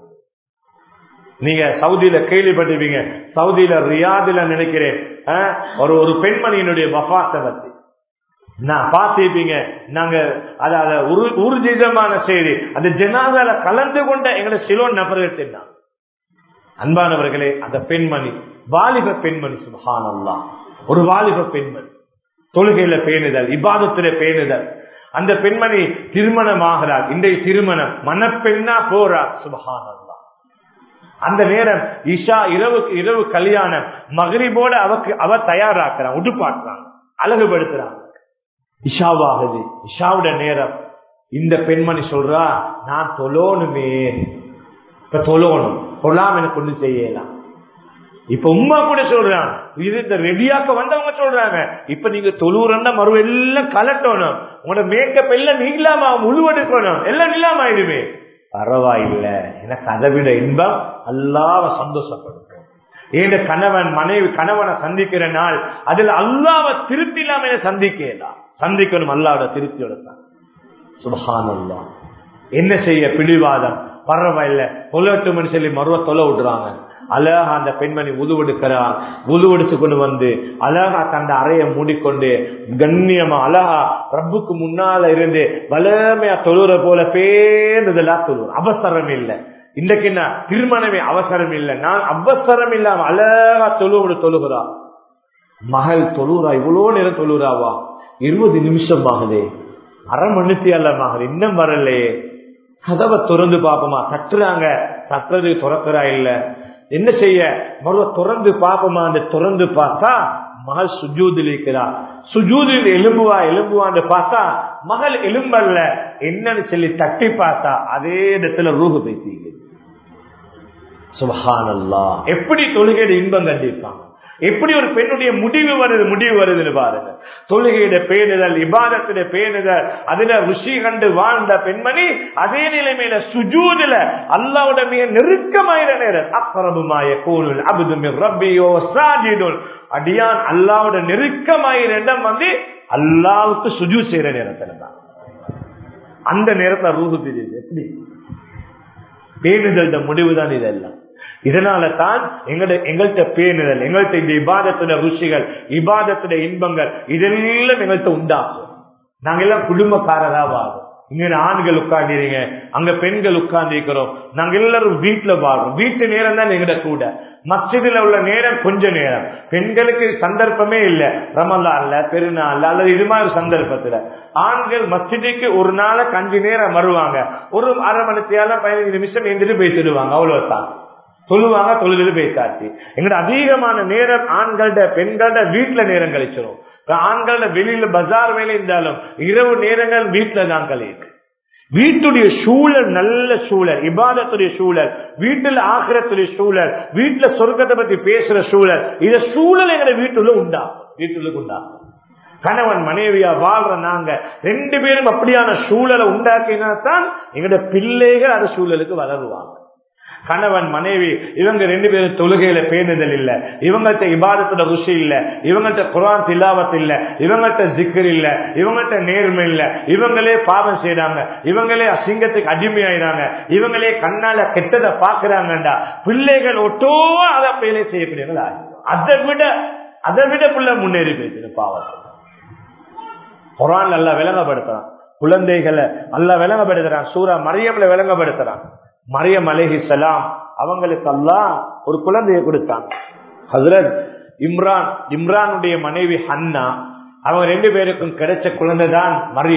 நீங்க சவுதியில கேள்விப்பட்டிருப்பீங்க, சவுதியில ரியாதுல நினைக்கிறேன் ஒரு பெண்மணியினுடைய வஃபாத்தை பத்தி நான் பார்த்திருப்பீங்க. நாங்க அதாவது ஊர்ஜிதமான செய்தி அந்த ஜனாதால கலந்து கொண்ட எங்களை சில நபர்கள் சொன்னாங்க. அன்பானவர்களே, அந்த பெண்மணி வாலிப பெண்மணி, சுப்ஹானல்லாஹ், ஒரு வாலிப பெண்மணி, தொழுகையில பேணுதல், இபாதத்தில பேணுதல். அந்த பெண்மணி திருமணம் ஆகிறார். இன்றைய திருமணம் மணப்பெண்ணா போறார். சுப்ஹானல்லாஹ். அந்த நேரம் இஷா இரவு கல்யாணம், மக்ரிபோட அவ தயாராக்குறான், உடுப்பாட்டுறாங்க, அழகுபடுத்துறாங்க. இஷாவாகுது, இஷாவோட நேரம். இந்த பெண்மணி சொல்றா, நான் தொழணுமே, இப்ப தொழணும், தொழாம எனக்கு ஒண்ணு செய்யலாம். இப்ப உம்மா கூட சொல்றாங்க, இது இந்த ரெடியாக்க வந்தவங்க சொல்றாங்க, இப்ப நீங்க தொழுறா மறு எல்லாம் கலட்டணும், உங்களோட மேக்கப் எல்லாம் நீங்களாம முழுவெடுக்கணும், எல்லாம் இல்லாம ஆயிடுமே. பரவாயில்ல, எனக்கு அதை விட இன்பம் அல்லாஹ்வை சந்தோஷப்படுத்தும். ஏன் கணவன் மனைவி கணவனை சந்திக்கிற நாள் அதுல அல்லாஹ்வை திருப்தி இல்லாம சந்திக்கலாம், சந்திக்கணும் அல்லாஹ்வோட திருப்தியோட தான். சுப்ஹானல்லாஹ். என்ன செய்ய பிடிவாதம், பரவாயில்ல தொழட்டும்னு சொல்லி மறுவ தொலை விடுறாங்க. அழகா அந்த பெண்மணி உதுவெடுக்கிறான், உதுவெடுத்து கொண்டு வந்து அழகா தந்த அறையை மூடிக்கொண்டு கண்ணியமா அழகா ரப்புக்கு முன்னால இருந்து வளமையா தொழுற போல பேருந்தெல்லாம் தொழுற, அவசரம் இல்லை. இன்றைக்கு என்ன திருமணமே அவசரம் இல்லை, நான் அவசரம் இல்லாம அழகா தொழுகிறா. மகள் தொழுறா, இவ்வளவு நேரம் தொழுறாவா, 20 நிமிஷம் ஆகுதே, அரை மணித்தியாலம் ஆகுது, இன்னும் வரலையே. கதவை திறந்து பாப்போமா, தட்டுறாங்க, தட்டுறது திறக்கிறா இல்ல, என்ன செய்ய மறுவ திறந்து பாப்போமா, அந்த திறந்து பார்த்தா மகள் சுஜூதில் இருக்கிறார். சுஜூதில் எலும்புவான்னு பார்த்தா மகள் எலும்பல்ல, என்னன்னு சொல்லி தட்டி பார்த்தா அதே இடத்துல ரூஹு பேசிங்க. சுப்ஹானல்லாஹ். எப்படி தொழுகையோட இன்பம் கண்டிப்பாங்க, எப்படி ஒரு பெண்ணுடைய முடிவு வருதுன்னு பாருங்க. தொழுகையிட பேணுதல், இபாதத்திட பேணுதல், அதுல ருஷி கண்டு வாழ்ந்த பெண்மணி அதே நிலைமையில சுஜூதுல அல்லாஹ்வோட மிக நெருக்கமாயிர நேரம், அக்ரபுமா யகூனுல் அப்து மின் ரப்பிஹி சாஜிதுன், அடியான் அல்லாஹ்வோட நெருக்கமாயிர இடம் வந்து அல்லாஹ்வுக்கு சுஜூத் செய்யற நேரத்துல தான். அந்த நேரத்துல ரூஹு தெரியுது. எப்படி பேணுதல் முடிவுதான் இதெல்லாம். இதனால தான் எங்கள்கிட்ட பேணுதல், எங்கள்கிட்ட இந்த இபாதத்துடைய ருஷிகள், இபாதத்துடைய இன்பங்கள் இதெல்லாம் எங்கள்கிட்ட உண்டாகும். நாங்க எல்லாம் குடும்பக்காரரா வாழும். இங்க ஆண்கள் உட்கார்ந்துறீங்க, அங்க பெண்கள் உட்கார்ந்து இருக்கிறோம், நாங்க எல்லாரும் வீட்டுல வாழும். வீட்டு நேரம் தான் எங்கட கூட, மஸ்ஜிதுல உள்ள நேரம் கொஞ்ச நேரம். பெண்களுக்கு சந்தர்ப்பமே இல்லை, ரமலான்ல பெருநாள்ல அல்லது இது மாதிரி சந்தர்ப்பத்துல. ஆண்கள் மஸ்ஜிதுக்கு ஒரு நாளைக்கு 5 நேரம் வருவாங்க, ஒரு அரை மணி நேரம் 15 நிமிஷம் எழுந்துட்டு போயிட்டுடுவாங்க, அவ்வளவுதான் சொல்லுவாங்க, தொழுது பேசாச்சு. எங்கட அதிகமான நேரம் ஆண்கள்ட பெண்கள்ட வீட்டுல நேரம் கழிச்சிடும். ஆண்கள வெளியில பஜார் வேலை இருந்தாலும் இரவு நேரங்கள் வீட்டுல தான் கழியுது. வீட்டுடைய சூழல் நல்ல சூழல், இபாதத்துடைய சூழல், வீட்டுல ஆகிரத்துடைய சூழல், வீட்டுல சொர்க்கத்தை பத்தி பேசுற சூழல், இத சூழல் எங்க வீட்டுல உண்டாகும். கணவன் மனைவியா வாழ்ற நாங்க 2 பேரும் அப்படியான சூழலை உண்டாக்கினா தான் எங்கட பிள்ளைகள் அந்த சூழலுக்கு வளருவாங்க. கணவன் மனைவி இவங்க 2 பேரும் தொழுகையில பேணுதல் இல்ல, இவங்கள்ட்ட இபாதத்தோட ருஷி இல்ல, இவங்கள்ட்ட குர்ஆன் திலாவத் இல்ல, இவங்கள்ட்ட ஜிக்ர் இல்ல, இவங்கள்ட்ட நேர்மை இல்ல, இவங்களே பாவம் செய்யறாங்க, இவங்களே அசிங்கத்துக்கு அடிமையாயிராங்க, இவங்களே கண்ணால கெட்டதை பாக்குறாங்கடா, பிள்ளைகள் ஒட்டோ அதை பேலை செய்யக்கூடியவங்களா, அதை விட பிள்ளை முன்னேறி போயிட்டு பாவத்தை. குர்ஆன் நல்லா விளங்கப்படுத்துறான், குழந்தைகளை நல்லா விளங்கப்படுத்துறான். சூரா மரியம்ல விளங்கப்படுத்துறான். மரியம் அலைஹிஸ்ஸலாம் அவங்களுக்கு அல்லாஹ் ஒரு குழந்தையை கொடுத்தாங்க. ஹஜ்ரத் இம்ரானுடைய மனைவி ஹன்னா, அவங்க 2 பேருக்கும் கிடைச்ச குழந்தை தான்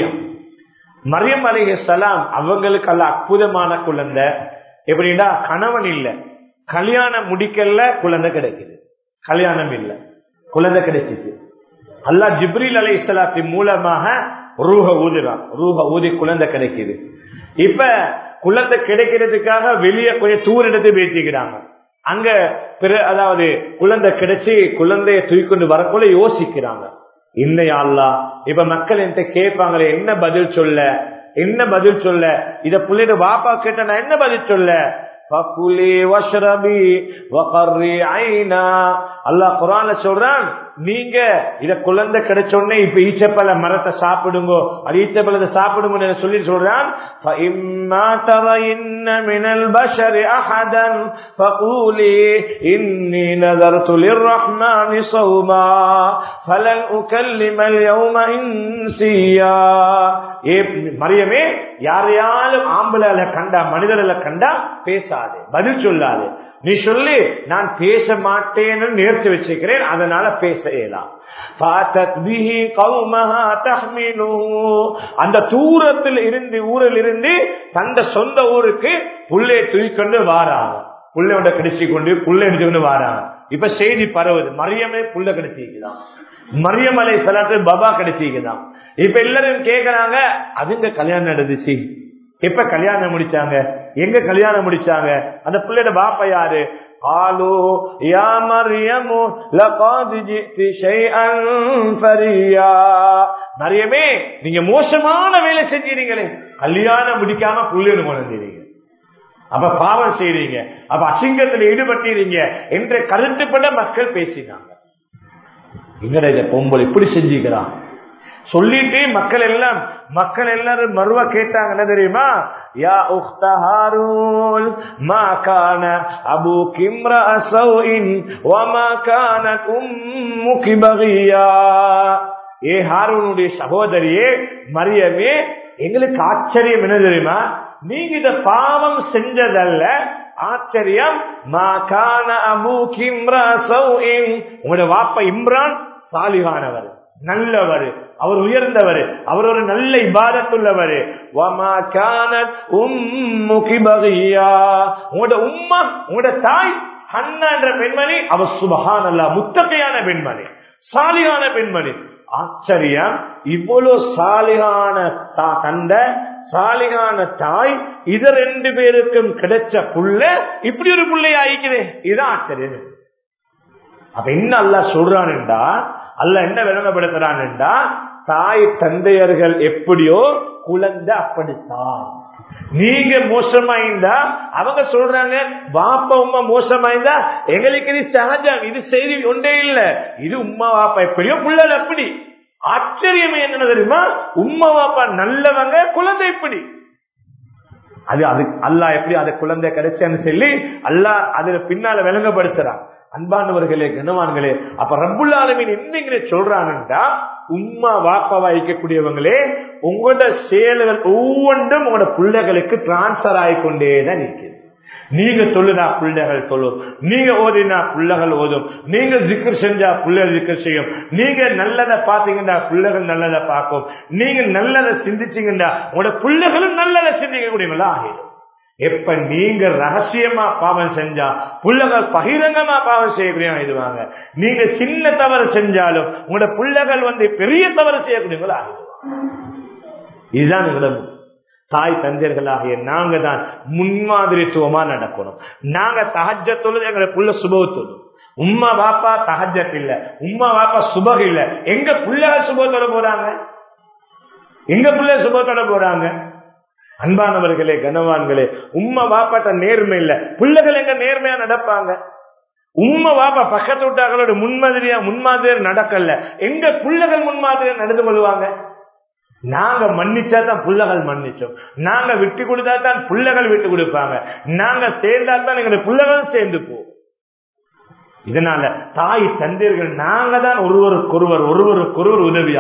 மரியம் அலைஹிஸ்ஸலாம். அவங்களுக்கு அல்லாஹ் அற்புதமான குழந்தை. எப்படின்னா கணவன் இல்ல, கல்யாணம் முடிக்கல, குழந்தை கிடைக்குது. கல்யாணம் இல்ல, குழந்தை கிடைச்சிச்சு. அல்லாஹ் ஜிப்ரீல் அலைஹிஸ்ஸலாத்தின் மூலமாக ரூஹ ஊதி குழந்தை கிடைக்குது. இப்ப குழந்தை கிடைக்கிறதுக்காக வெளியே கொஞ்சம் தூர எடுத்து பேசிக்கிறாங்க. அங்க அதாவது குழந்தை கிடைச்சி குழந்தைய தூக்கிக்கொண்டு வரக்குள்ள யோசிக்கிறாங்க, இல்லையா அல்லாஹ் இப்ப மக்கள் என்கிட்ட கேட்பாங்களே என்ன பதில் சொல்ல, இத பிள்ளைட வாப்பா கேட்ட நான் என்ன பதில் சொல்ல? அல்லாஹ் குர்ஆன்ல சொல்றான், நீங்க இத குழந்தை கிடைச்சோடனே இப்ப ஈச்சப்பழ மரத்தை சாப்பிடுங்க, அது ஈச்சப்பழத்தை சாப்பிடுங்க சொல்லி சொல்றான். மரியமே, யாரையாலும் ஆம்பளை கண்டா மனிதர்களை கண்டா பேசாதே, பதில் சொல்லாது. நீ சொல்லி நான் பேச மாட்டேன்னு நேர்ச்சி வச்சுக்கிறேன், அதனால பேச இயலாம். அந்த தூரத்தில் இருந்து ஊரில் இருந்து தந்த சொந்த ஊருக்கு புள்ளை தூக்கிக்கொண்டு வாராங்க. புள்ளையோட கிடைச்சி கொண்டு புள்ளை எடுத்துக்கொண்டு வாராங்க. இப்ப செய்தி பரவுது, மரியமே புள்ள கிடைச்சிக்குதான், மரியம் அலைஹிஸ்ஸலாத்து பாபா கிடைச்சிக்குதான். இப்ப எல்லாரும் கேக்குறாங்க, அதுங்க கல்யாணம் நடந்துச்சு, எப்ப கல்யாணம் முடிச்சாங்க, எங்க கல்யாணம் முடிச்சாங்க, அந்த பிள்ளையோட பாப்பா யாரு? ஆலோ யா மரியமு லகத் ஜிதி ஷைஅன் ஃபரியா. மரியமே, நீங்க மோசமான வேலை செஞ்சீங்களே, கல்யாணம் முடிக்காம புள்ளையோட கொண்டீங்க, அப்ப பாவம் செய்றீங்க, அப்ப அசிங்கத்தில் ஈடுபட்டீங்க என்ற கருத்துப்பட மக்கள் பேசினாங்க. எங்கட பொம்பளை இப்படி செஞ்சுக்கிறான் சொல்லிட்டு மக்கள் எல்லாரும் மறுவா கேட்டாங்க, என்ன தெரியுமா? யா உக்த ஹாரூன் மா கான அபூகி இம்ரஅ ஸௌஇன் வ மா கானத் உம்முகி பகியா. ஏ ஹாரூனுடைய சகோதரியே மரியமே, எங்களுக்கு ஆச்சரியம் என்ன தெரியுமா? நீங்க இத பாவம் செஞ்சதல்ல, ஆச்சரியம் மா கான அபூகி இம்ரஅ ஸௌஇன், உங்களுடைய வாப்பா இம்ரான் சாலிஹானவர், நல்லவர், அவர் உயர்ந்தவர், அவர் ஒரு நல்ல இபாதத்துள்ளவர். உங்களோட உம்மா, உங்களோட தாய் ஹன்னா என்ற பெண்மணி, அவர் சுப்ஹானல்லாஹ் முத்தகையான பெண்மணி, சாலிகான பெண்மணி. ஆச்சரியம், இவ்வளவு சாலிகான தந்த சாலிகான தாய், இது ரெண்டு பேருக்கும் கிடைச்ச புள்ள இப்படி ஒரு புள்ளையா ஆயிக்குது, இதுதான் ஆச்சரியம். அப்ப என்ன அல்லாஹ் சொல்றான்டா, அல்லாஹ் என்ன விளங்கப்படுத்துறான்டா, தாய் தந்தையர்கள் எப்படியோ குழந்தை அப்படித்தான். நீங்க மோசமாயிருந்தா அவங்க சொல்றாங்க, பாப்பா உமா மோசமாயிருந்தா எங்களுக்கு இது சகஜம், இது செய்தி ஒன்றே இல்ல, இது உமா வாப்பா எப்படியோ புள்ளல் அப்படி. ஆச்சரியமே என்ன தெரியுமா? உமா வாப்பா நல்லவங்க, குழந்தை எப்படி அது அல்லாஹ் எப்படி அது குழந்தை கிடைச்சேன்னு சொல்லி அல்லாஹ் அதுல பின்னால விளங்கப்படுத்துறான். அன்பானவர்களே, கனவான்களே, அப்ப ரப்புல் ஆலமீன் என்னங்க சொல்றான்டா, உம்மா வாப்பாவா இருக்கக்கூடியவங்களே, உங்களோட செயல்கள் ஒவ்வொன்றும் உங்களோட பிள்ளைகளுக்கு டிரான்ஸ்பர் ஆகிக்கொண்டேதான் நிற்குது. நீங்க சொல்லுனா பிள்ளைகள் சொல்லும், நீங்க ஓதினா பிள்ளைகள் ஓதும், நீங்க ஜிக்ர் செஞ்சா பிள்ளைகள் ஜிக்ர் செய்யும், நீங்க நல்லதை பாத்தீங்கன்னா பிள்ளைகள் நல்லதை பார்க்கும், நீங்க நல்லதை சிந்திச்சீங்கன்னா உங்களோட பிள்ளைகளும் நல்லதை சிந்திக்கக்கூடியவங்களா ஆகிடும். எப்ப நீங்க ரகசியமா பாவம் செஞ்சா பிள்ளைகள் பகிரங்கமா பாவம் செய்யக்கூடிய இதுவாங்க. நீங்க சின்ன தவறு செஞ்சாலும் உங்களோட பிள்ளைகள் பெரிய தவறு செய்யக்கூடியவங்களா ஆகிடுவாங்க. இதுதான் எங்களோட தாய் தந்தையர்களாகிய நாங்க தான் முன்மாதிரித்துவமா நடக்கணும். நாங்க தஹஜ்ஜத் தொழுது எங்களை புள்ள சுபஹ் தொழும். உம்மா பாப்பா தஹஜ்ஜத் இல்ல, உம்மா பாப்பா சுபஹ் இல்ல, எங்க பிள்ளைகள் சுபஹ் தொழ போறாங்க? எங்க பிள்ளை சுபஹ் தொழ போறாங்க? அன்பானவர்களே, கனவான்களே, உம்மா பாப்பாட்ட நேர்மை இல்ல, பிள்ளைகள் எங்க நேர்மையா நடப்பாங்க? உம்மா பாப்பா பக்கத்து விட்டாங்களோட முன்மாதிரியா நடக்கல, எங்க பிள்ளைகள் முன்மாதிரியா நடந்து கொள்வாங்க? நாங்க மன்னிச்சா தான் பிள்ளைகள் மன்னிச்சோம், நாங்க விட்டு கொடுத்தா தான் பிள்ளைகள் விட்டு கொடுப்பாங்க, நாங்க சேர்ந்தா தான் எங்க பிள்ளைகள் சேர்ந்து போவோம். இதனால தாய் தந்தையர்கள் நாங்க தான் ஒருவருக்கு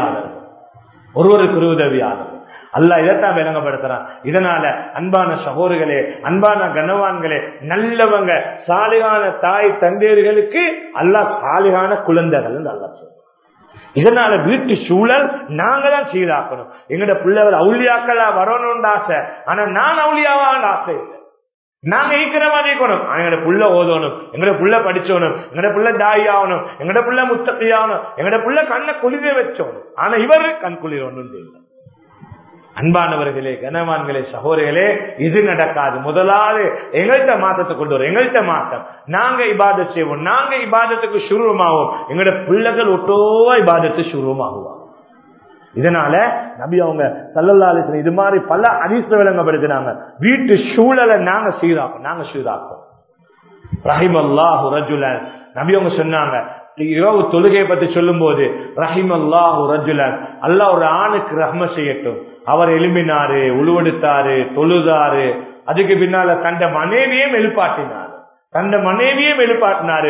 உதவியாளர். அல்லாஹ் இதைத்தான் விளங்கப்படுத்துறான். இதனால அன்பான சகோதரர்களே, அன்பான கனவான்களே, நல்லவங்க சாலிகான தாய் தந்தையர்களுக்கு அல்லாஹ் சாலிகான குழந்தைகள் அல்லாஹ் சொல்றான். இதனால வீட்டு சூழல் நாங்க தான் சீராக்கணும். எங்கட பிள்ளைகள் அவுளியாக்களா வரணும்னு ஆசை, ஆனா நான் அவுளியாவான்னு ஆசை இல்லை. நாங்க ஈக்கிற மாதிரி இருக்கணும். எங்கட புள்ள ஓதணும், எங்கட புள்ள படிச்சோணும், எங்கட புள்ள தாய் ஆகணும், எங்கட புள்ள முத்தகி ஆகணும், எங்கட புள்ள கண்ணை குளிர வச்சோணும். ஆனா இவரு கண் குளிர ஒன்றும் இல்லை. அன்பானவர்களே, கனவான்களே, சகோதரர்களே, இது நடக்காது. முதலாவது எங்கள்கிட்ட மாற்றத்தை கொண்டு வரும். எங்கள்கிட்ட மாற்றம். நாங்க இபாதத் செய்வோம், நாங்க இபாதத்துக்கு சுருவமாகும். எங்களோட பிள்ளைகள் ஒட்டோவா இபாதத்து சுருவமாகுவாங்க. இதனால நபி அவங்க ஸல்லல்லாஹு அலைஹி வஸல்லம் இது மாதிரி பல ஹதீஸ்ல விளங்கப்படுத்தினாங்க. வீட்டு சூழலை நாங்க சீராக்கும். ரஹிமல்லாஹு ரஜுலன், நபி அவங்க சொன்னாங்க, இரவு தொழுகையை பத்தி சொல்லும் போது ரஹிமல்லாஹு ரஜுலன், அல்லாஹ் ஒரு ஆணுக்கு ரஹ்மத் செய்யட்டும். அவர் எழுப்பினாரு, உழுவெடுத்தாரு, தொழுதாரு. அதுக்கு பின்னால தந்த மனைவியும் எழுப்பாட்டினாரு.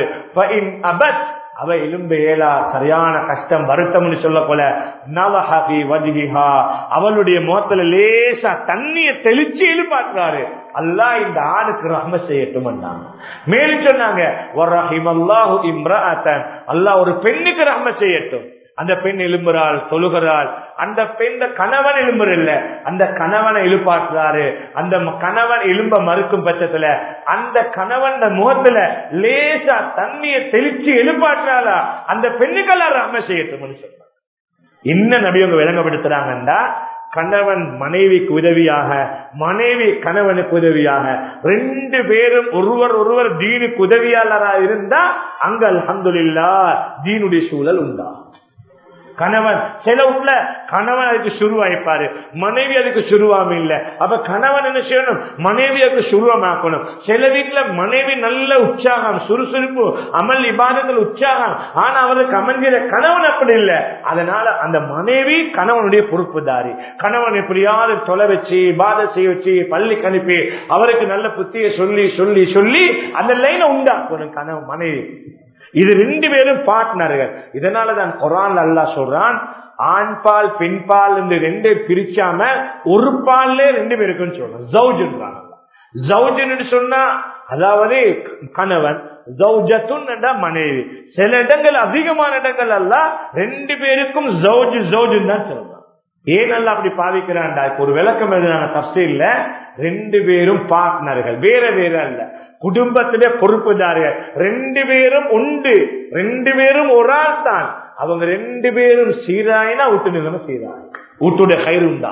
அவ எலும்ப ஏலா, சரியான கஷ்டம், வருத்தம்னு சொல்ல போல, நவஹி வஜ்ஹிஹா, அவளுடைய முகத்துல லேசா தண்ணிய தெளிச்சு எழுப்பாட்டுறாரு. அல்லாஹ் இந்த ஆணுக்கு ரஹ்மத் செய்யட்டும். மேலும் சொன்னாங்க, வர்ரஹிமல்லாஹு இம்ரஅத்தன், அல்லாஹ் ஒரு பெண்ணுக்கு ரஹ்மத் செய்யட்டும். அந்த பெண் எழும்புறாள், தொழுகிறாள். அந்த பெண் கணவன் எழும்புறல்ல, அந்த கணவனை எழுப்பாட்டுறாரு. அந்த கணவன் எழும்ப மறுக்கும் பட்சத்துல அந்த கணவன் முகத்துல லேசா தண்ணியை தெளிச்சு எழுப்பாட்டுறாளா, அந்த பெண்ணுக்கெல்லாம் ரஹ்மத் செய்யட்டும் சொன்னாங்க. என்ன நபி அவங்க விளங்கப்படுத்துறாங்கன்னா, கணவன் மனைவிக்கு உதவியாக, மனைவி கணவனுக்கு உதவியாக, 2 பேரும் ஒருவர் தீனுக்கு உதவியாளராக இருந்தா அங்க அல்ஹம்துலில்லாஹ் தீனுடைய சூழல் உண்டா. கணவன் சில உள்ள கணவன் அதுக்கு சுருவாய்ப்பாரு, மனைவி அதுக்கு சுருவாம இல்ல. அப்ப கணவன் என்ன செய்யணும், மனைவி அதுக்கு சுருவமாக்கணும். சில வீட்டுல மனைவி நல்ல உற்சாகம், சுறுசுறுப்பு, அமல் இபாதத்தில் உற்சாகம், ஆனா அவருக்கு அமைஞ்சிற கணவன் அப்படி இல்லை. அதனால அந்த மனைவி கணவனுடைய பொறுப்புதாரி. கணவன் எப்படியாவது தொலை வச்சு இபாதத் செய்ய வச்சு பள்ளிக்கு அனுப்பி அவருக்கு நல்ல புத்தியை சொல்லி சொல்லி சொல்லி அந்த லைனை உண்டாக்கணும் கணவன் மனைவி. இது 2 பேரும் பார்ட்னர்கள். இதனாலதான் குர்ஆன்ல அல்லாஹ் சொல்றான், ஆண் பால் பெண் பால் என்று 2 பிரிச்சாம ஒரு பால்ல 2 பேருக்குன்னு சொல்றான். ஜௌஜ்ன்றான். ஜௌஜ்னு சொன்னா அதாவது கணவன், ஜௌஜத்துன் என்றா மனைவி. சில இடங்கள், அதிகமான இடங்கள் அல்லாஹ் 2 பேருக்கும் ஜௌஜ்னு தான் சொல்றான். ஏன் அல்ல அப்படி பாவிக்கிறான்டா, ஒரு விளக்கம் எழுதுறாங்க தஃசீர்ல. 2 பேரும் பார்ட்னர்கள், வேற வேற அல்ல, குடும்பத்திலே பொறுப்புதார்கள். 2 பேரும் உண்டு, 2 பேரும் ஒரு ஆள் தான். அவங்க 2 பேரும் சீராயினா வீட்டு நிலைமை சீராய், வீட்டுடைய கயிறு உண்டா.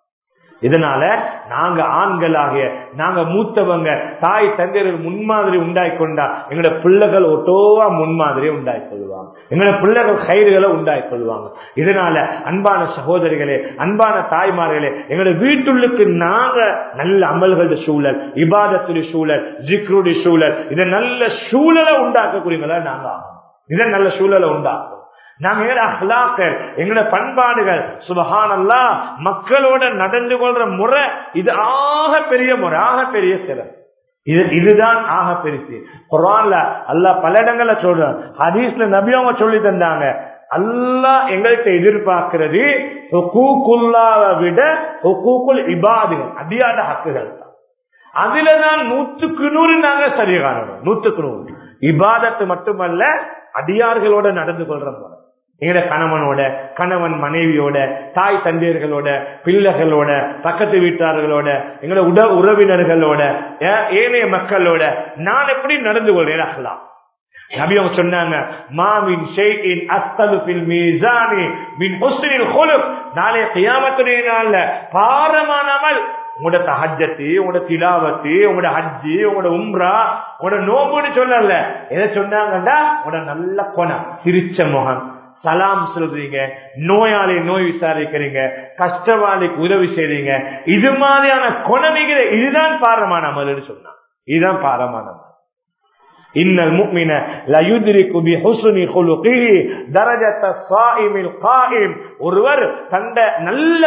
இதனால நாங்க ஆண்களாகிய நாங்க மூத்தவங்க, தாய் தந்தையர்கள் முன்மாதிரி உண்டாய்கொண்டா எங்களோட பிள்ளைகள் ஒட்டோவா முன்மாதிரி உண்டாய்கொள்வாங்க, எங்களோட பிள்ளைகள் கயிறுகளை உண்டாய்கொள்வாங்க. இதனால அன்பான சகோதரிகளே, அன்பான தாய்மார்களே, எங்களோட வீட்டுள்ளுக்கு நாங்க நல்ல அமல்களுடைய சூழல், இபாதத்துடைய சூழல், ஜிக்ருடைய சூழல், இதை நல்ல சூழலை உண்டாக்கக்கூடியவங்களா நாங்க இதை நல்ல சூழலை உண்டாக்கும். நாங்க எங்களோட பண்பாடுகள் சுப்ஹானல்லாஹ் மக்களோட நடந்து கொள்ற முறை இது ஆக பெரிய முறை, ஆக பெரிய சிறப்பு. இதுதான் ஆக பெருசு. குர்ஆன்ல அல்லாஹ் பல இடங்கள்ல சொல்றான், ஹதீஸ்ல நபி அவங்க சொல்லி தந்தாங்க, அல்லாஹ் எங்கள்கிட்ட எதிர்பார்க்கிறது ஹுகூகுல்லாஹ்வை விட ஹுகூகுல் இபாதுகள், அடியாத ஹக்குகள் தான். அதுலதான் 100% நாங்க சரி காணணும். 100% இபாதத்து மட்டுமல்ல, அடியார்களோட நடந்து கொள்ற முறை, எங்களோட கணவனோட, கணவன் மனைவியோட, தாய் தந்தையர்களோட, பிள்ளைகளோட, பக்கத்து வீட்டார்களோட, எங்களோட உறவினர்களோட, ஏனைய மக்களோட நான் எப்படி நடந்து கொள்றேன் அஹ்லாக். நபி அவங்க சொன்னாங்க, மாமின் ஷைஇன் அஸ்தலு ஃபில் மீசானி மின் ஹுஸ்னில் குலுக். நாளை கியாமத்துடைய நாள்ல பாரமான அமல் உங்களோட தஹஜ்ஜத், உங்களோட திலாவத்து, உங்களோட ஹஜ்ஜி, உங்களோட உம்ரா, உங்களோட நோம்புன்னு சொல்லல. எதை சொன்னாங்கடா, உங்களோட நல்ல குணம், சிரிச்ச முகம், சலாம் சொல்றீங்க, நோயாளி நோய் விசாரிக்கிறீங்க, கஷ்டவாளிக்கு உதவி செய்றீங்க, இது மாதிரியான குணமிகிற இதுதான் பாரமான அமல்னு சொன்னாங்க. இதுதான் பாரமான அமல். இன்னல் முஃமின லா யுத்ரிகு பி ஹுஸ்னி குலுகிஹி தரஜத ஸாயிமில் காயிம். ஒருவர் தந்த நல்ல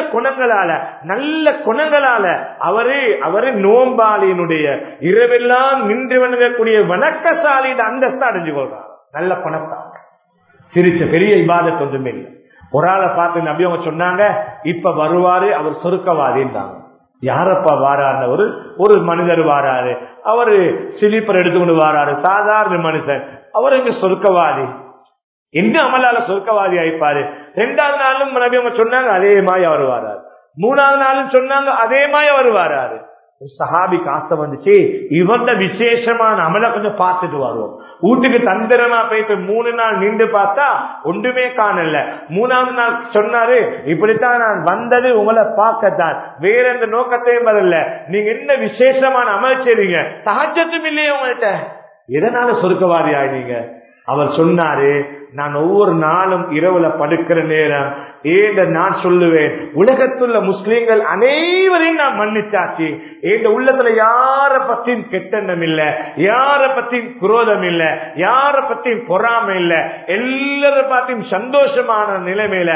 குணங்களால அவரு நோம்பாளியினுடைய இரவெல்லாம் நின்று வணங்கக்கூடிய வணக்கசாலியின் அந்தஸ்தை அடைஞ்சு கொள்றார். நல்ல குணத்தால் சிரிச்ச பெரிய இபாதத் ஒன்றுமே இல்லை. ஒரு ஆளை பார்த்து நபி அவங்க சொன்னாங்க, இப்ப வருவாரு அவர் சொர்க்கவாதின்றாங்க. யாரப்பா வாராரு? ஒரு மனிதர் வாராரு, அவரு சிலிப்பர் எடுத்துக்கொண்டு வாராரு, சாதாரண மனுஷன், அவர் இங்க சொர்க்கவாதி. என்ன அமலால சொர்க்கவாதி ஆயிப்பாரு? 2வது நாளும் நபி அவங்க சொன்னாங்க அதே மாதிரி அவர் வாராரு, 3வது நாளும் சொன்னாங்க அதே மாதிரி அவர் வாராரு. சஹாபிக்கு ஆசை வந்துச்சு, இவந்த விசேஷமான அமலை கொஞ்சம் பார்த்துட்டு வருவோம். வீட்டுக்கு தந்திரமா போயிட்டு 3 நாள் நின்று பார்த்தா ஒன்றுமே காணல. 3ஆவது நாள் சொன்னாரு, இப்படித்தான் நான் வந்தது உங்களை பார்க்கத்தான், வேற எந்த நோக்கத்தையும் வரல. நீங்க என்ன விசேஷமான அமல் செய்றீங்க? தஹஜ்ஜத்தும் இல்லையே உங்கள்கிட்ட, எதனால சொர்க்கவாதி ஆயினீங்க? அவர் சொன்னாரு, நான் ஒவ்வொரு நாளும் இரவுல படுக்கிற நேரம் நான் சொல்லுவேன், உலகத்துள்ள முஸ்லீம்கள் அனைவரையும் நான் மன்னிச்சாச்சு, என் உள்ளத்துல யார பத்தியும் கெட்டெண்ணம் இல்ல, யார பத்தியும் குரோதம் இல்ல, யார பத்தியும் பொறாமை இல்ல, எல்லார பத்தியும் சந்தோஷமான நிலைமையில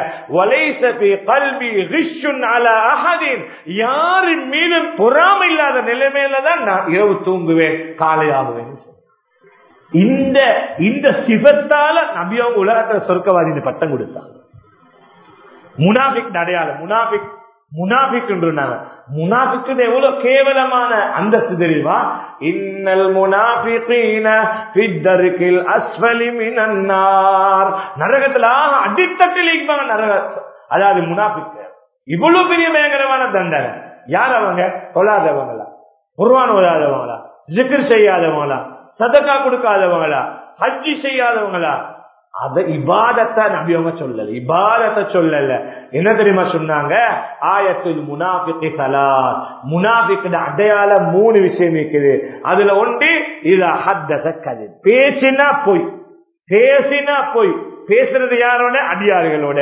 யாரின் மீதும் பொறாமை இல்லாத நிலைமையில தான் நான் இரவு தூங்குவேன், காலை ஆகுவேன். இந்த சிவத்தால நபி அவங்க உலகத்துல சொர்க்கவாதி பட்டம் கொடுத்தாங்க. முனாபிக் அடையாளம், முனாபிக் முனாபிக்கு எவ்வளவு கேவலமான அந்தஸ்து தெரியுமா? இன்னல் முனாபிகீன ஃபித்தர்கில் அஸ்ஃபலி மினன் நார், நரகத்துல அடித்தட்டில் இருப்பாங்க நரக. அதாவது முனாபிக் இவ்வளவு பெரிய பயங்கரமான தண்டனை. யார் அவங்க? தொழாதவங்களா, குர்ஆன் ஓதாதவங்களா, ஜிக்ர் செய்யாதவங்களா, சதகா கொடுக்காதவங்களா, ஹஜ்ஜி செய்யாதவங்களா? அத இபாதத்தை நபி அவங்க சொல்லல, இபாதத்தை சொல்லல. என்ன தெரியுமா சொன்னாங்க? ஆயத்துல் முனாஃபிகி ஸலாத், முனாஃபிக் அடையாளம் 3 விஷயம் இருக்குது. அதுல ஒன்று இதா ஹத்தஸ கذب, பேசினா போய், பேசினா போய். பேசுறது யாரோட? அடியார்களோட.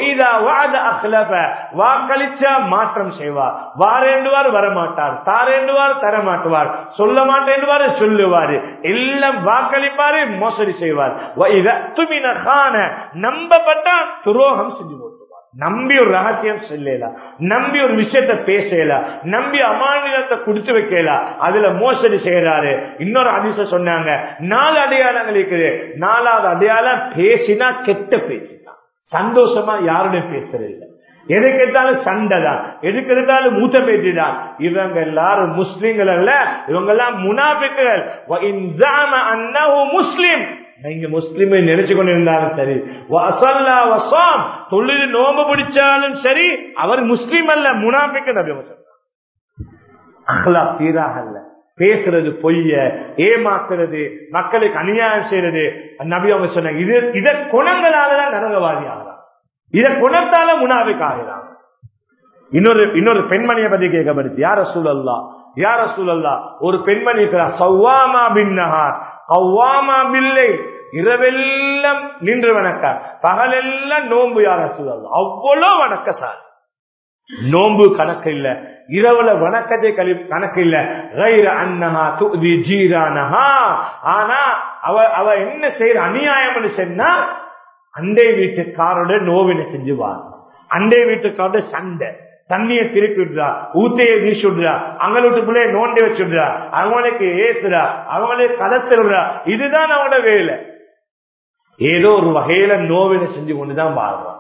வாக்களிச்சா மாற்றம் செய்வார், வாரேண்டுவார் வரமாட்டார், தாரேண்டுவார் தரமாட்டுவார், சொல்ல மாட்டேன்டுவார் சொல்லுவாரு, எல்லாம் வாக்களிப்பாரு, மோசடி செய்வார். நம்பப்பட்டா துரோகம் செஞ்சு போட்டுவார். நம்பி ஒரு ரகசியம் சொல்லலாம், நம்பி ஒரு விஷயத்த பேசலாம், நம்பி அமானிதத்தை குடுத்து வைக்கலாம், அதுல மோசடி செய்யறாரு. இன்னொரு ஹதீஸ சொன்னாங்க, 4 அடையாளங்கள் இருக்குது. 4வது அடையாளம் பேசினா கெட்ட பேசினா, சந்தோஷமா யாருடைய பேசுறது, எது கேட்டாலும் சண்டை தான், எதுக்கு எடுத்தாலும் மூத்த பேச்சுதான். இவங்க எல்லாரும் முஸ்லிம்கள் அல்ல, இவங்க எல்லாம் முனாபிக்குகள். முஸ்லிம், நீங்க முஸ்லிமை நினைச்சு கொண்டிருந்தாலும் சரி, தொழில் நோம்பு பிடிச்சாலும் சரி, அவர் முஸ்லிம் அல்ல, முனாபிக்கு. நபி அஹ்லா சீராக அல்ல, பேசுறது பொய்ய, ஏமாத்துறது, மக்களுக்கு அநியாயம் செய்யறது. நபி அவங்க சொன்னாங்க, இத குணங்களாலதான் நரகவாதி ஆகிறாங்க, இத குணத்தால முனாபிக் ஆகிறாங்க. இன்னொரு பெண்மணியை பத்தி கேட்கப்படுச்சு, யார் ரசூலல்லாஹ், யார் ரசூலல்லாஹ், ஒரு பெண்மணி சவ்வாமா பின் நஹார், கவ்வாமா பில்லை, இரவெல்லாம் நின்று வணக்க, பகலெல்லாம் நோன்பு. யார் ரசூலல்லாஹ், அவ்வளவு வணக்க சார், நோன்பு கணக்கு இல்ல, இரவுல வணக்கத்தை கணக்கு இல்ல. ஆனா அவ என்ன செய்யற அநியாயம் சொன்னா, அண்டை வீட்டுக்காரோட நோவினை செஞ்சுவார், அண்டை வீட்டுக்காரோட சண்டை, தண்ணியை திருப்பி விடுறா, ஊத்தையை வீசி விடுறா, அவங்களுக்குள்ளே நோண்டி வச்சுடுறா, அவங்களுக்கு ஏசுறா, அவங்களே கலத்துறா. இதுதான் அவனோட வேலை. ஏதோ ஒரு வகையில நோவினை செஞ்சு கொண்டுதான் வாழ்வான்.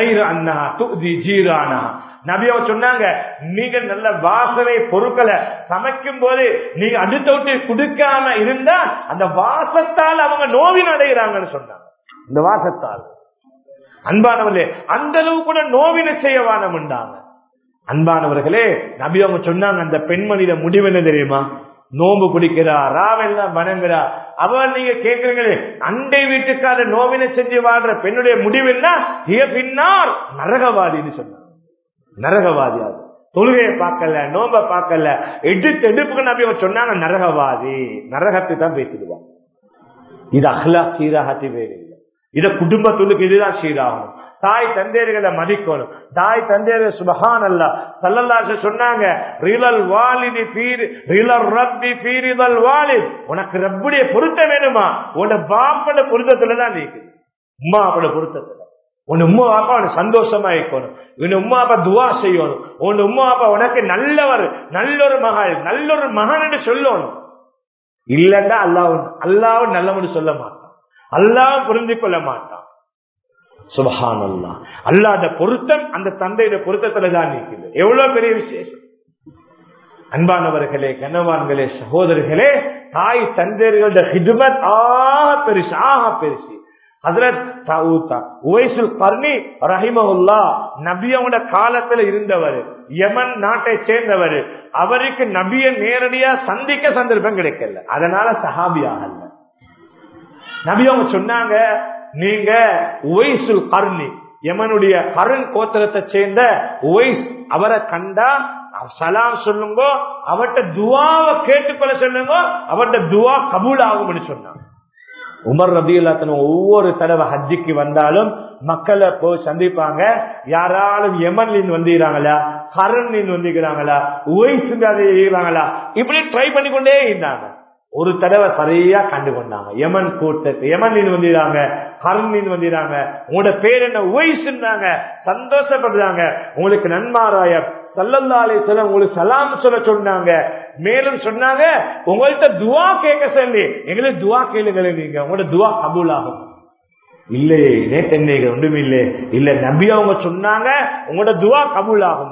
நபி அவங்க சொன்னாங்க, நீங்க நல்ல வாசனை பொருட்களை சமைக்கும் போது நீங்க அடுத்த விட்டு கொடுக்காம இருந்தா அந்த வாசத்தால் அவங்க நோவின் அடைகிறாங்கன்னு சொன்னாங்க. இந்த வாசத்தால் அன்பானவர்களே, அந்த அளவு கூட நோவினை செய்ய வானம்ண்டாங்க. அன்பானவர்களே, நபி அவங்க சொன்னாங்க, அந்த பெண்மணியில முடிவு என்ன தெரியுமா? நோம்பு பிடிக்கிறா, ராவெல்லாம் வணங்குறா. அவன் நீங்க கேட்கிறீங்களே, அண்டை வீட்டுக்கார நோவினை செஞ்சு வாழ்ற பெண்ணுடைய முடிவுன்னா பின்னார் நரகவாதின்னு சொன்னாங்க. நரகவாதியாது, தொழுகையை பார்க்கல, நோம்ப பார்க்கல, எடுப்புக்கு நபி அவங்க சொன்னாங்க நரகவாதி, நரகத்தை தான் பேசிடுவான். இது அஹ்லா சீராகத்தி வேறு இல்லை. இத குடும்பத்துக்கு இதுதான் சீராகணும். தாய் தந்தையர்களை மதிக்கணும். தாய் தந்தையர்கள் சுபஹான் அல்லாஹ் ஸல்லல்லாஹு அலைஹி சொன்னாங்க, ரிலல் வாலிதி ஃபீர் ரிலல் ரப்பி ஃபீரிதல் வாலித், உனக்கு ரப்புடைய பொருத்தம் வேணுமா, உன் பாப்பட பொருத்தத்துல தான் நீக்கு. உம்மா அப்பட பொருத்தத்துல உன் உம்மா அப்பா உனக்கு சந்தோஷமா இருக்கணும், உன் உம்மா அப்பா துவா செய்யணும், உன் உம்மா அப்பா உனக்கு நல்லவர், நல்லொரு மகள், நல்லொரு மகன் என்று சொல்லணும். இல்லன்னா அல்லாஹ் நல்லவன்னு சொல்ல மாட்டான், அல்லாஹ் புரிந்து கொள்ள மாட்டான். சுப்ஹானல்லாஹ், அல்லாஹ்வுடைய பொருத்தம் அந்த தந்தையுடைய பொருத்தத்துல தான் நிற்குது. எவ்வளவு பெரிய விசேஷம். அன்பானவர்களே, கனவான்களே, சகோதரர்களே, தாய் தந்தையர்களுடைய ஹிதுமத் ஆக பெருசு, ஆக பெருசு. ஹஜ்ரத் உவைசுல் கர்னி ரஹிமஹுல்லா நபியோட காலத்துல இருந்தவர், யமன் நாட்டை சேர்ந்தவர். அவருக்கு நபியை நேரடியா சந்திக்க சந்தர்ப்பம் கிடைக்கல, அதனால சஹாபியாக. நபியவங்க சொன்னாங்க, நீங்க உவைசுல் கர்னி, யமனுடைய கருண் கோத்திரத்தை சேர்ந்த உவைஸ், அவரை கண்டா சலாம் சொல்லுங்க, அவர்கிட்ட துவாவை கேட்டுக்கொள்ள சொல்லுங்க, அவர்கிட்ட துவா கபூல் ஆகும்னு சொன்னாங்க. உமர் ரலியல்லாஹு அன்ஹு ஒவ்வொரு தடவை ஹஜ்ஜிக்கு வந்தாலும் மக்களை போய் சந்திப்பாங்க. யாராலும் யமன்ல வந்துறாங்களா, கருண்ல வந்துக்கிறாங்களா, உவைசுங்கிறாங்களா, இப்படி ட்ரை பண்ணிக்கொண்டே இருந்தாங்க. ஒரு தடவை சரியா கண்டு கொண்டாங்க. யமன் கூட்டத்து யமன்ல வந்துறாங்க, கருண்ல வந்துறாங்க, உங்களோட பேர் என்ன உவைசுன்னாங்க, சந்தோஷப்படுறாங்க. உங்களுக்கு நன்மாராய ஸல்லல்லாஹு அலைஹி வஸல்லம் உங்களுக்கு சலாம் சொல்ல சொன்னாங்க. மேலும் சொன்னாங்க, உங்கள்கிட்ட துவா கேட்க சொல்லி, எங்களுக்கு துவா கேளுங்களே, நீங்க உங்களோட துவா கபூல் ஆகும். இல்லையே நேற்று ஒன்றுமே இல்லை, இல்ல நபி அவங்க சொன்னாங்க உங்களோட துவா கபூல் ஆகும்.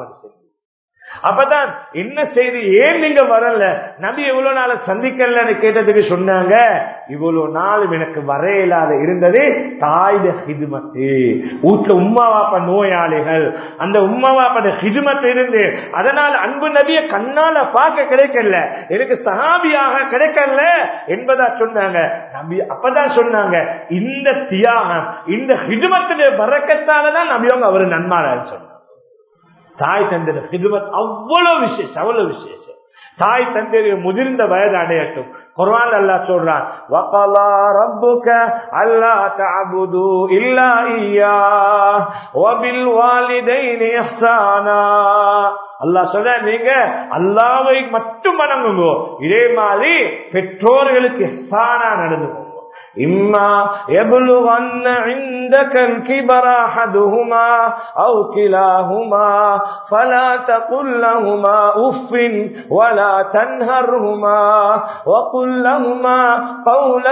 அப்பதான் என்ன செய்தி, ஏன் நீங்க வரல, நபி எவ்வளவு நாள் சந்திக்கலன்னு கேட்டதுக்கு சொன்னாங்க, இவ்வளவு நாளும் எனக்கு வரையில்லாத இருந்தது தாயுட ஹிதுமத்து. வீட்டுல உம்மா வாப்பா நோயாளிகள், அந்த உம்மா வாப்பா ஹிதுமத்து இருந்து, அதனால அன்பு நபிய கண்ணால பார்க்க கிடைக்கல, எனக்கு சஹாபியாக கிடைக்கல என்பதா சொன்னாங்க. நபி அப்பதான் சொன்னாங்க, இந்த தியாகம் இந்த ஹிதுமத்துடைய பரக்கத்தாலதான் நபி அவங்க அவரு நன்மாரான்னு சொன்னாங்க. தாய் தந்தைய ஹிதுமத் அவ்வளவு விசேஷம், அவ்வளவு விசேஷம். தாய் தந்தைய முதிர்ந்த வயது அடையட்டும். குர்ஆன் அல்லாஹ் சொல்றான், வகலா ரப்புக அல்லா தஅபுது இல்லா இய்யாஹ் வபில் வாலிதைனி இஹ்சானா. அல்லாஹ் சொல்ற, நீங்க அல்லாஹ்வை மட்டும் வணங்குங்க, இதே மாதிரி பெற்றோர்களுக்கு இஹ்சானா நடந்துக்கோங்க. إما يبلغن عندك الكبر أحدهما أو كلاهما فلا تقل لهما أف ولا تنهرهما وقل لهما قولا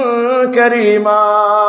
كريما.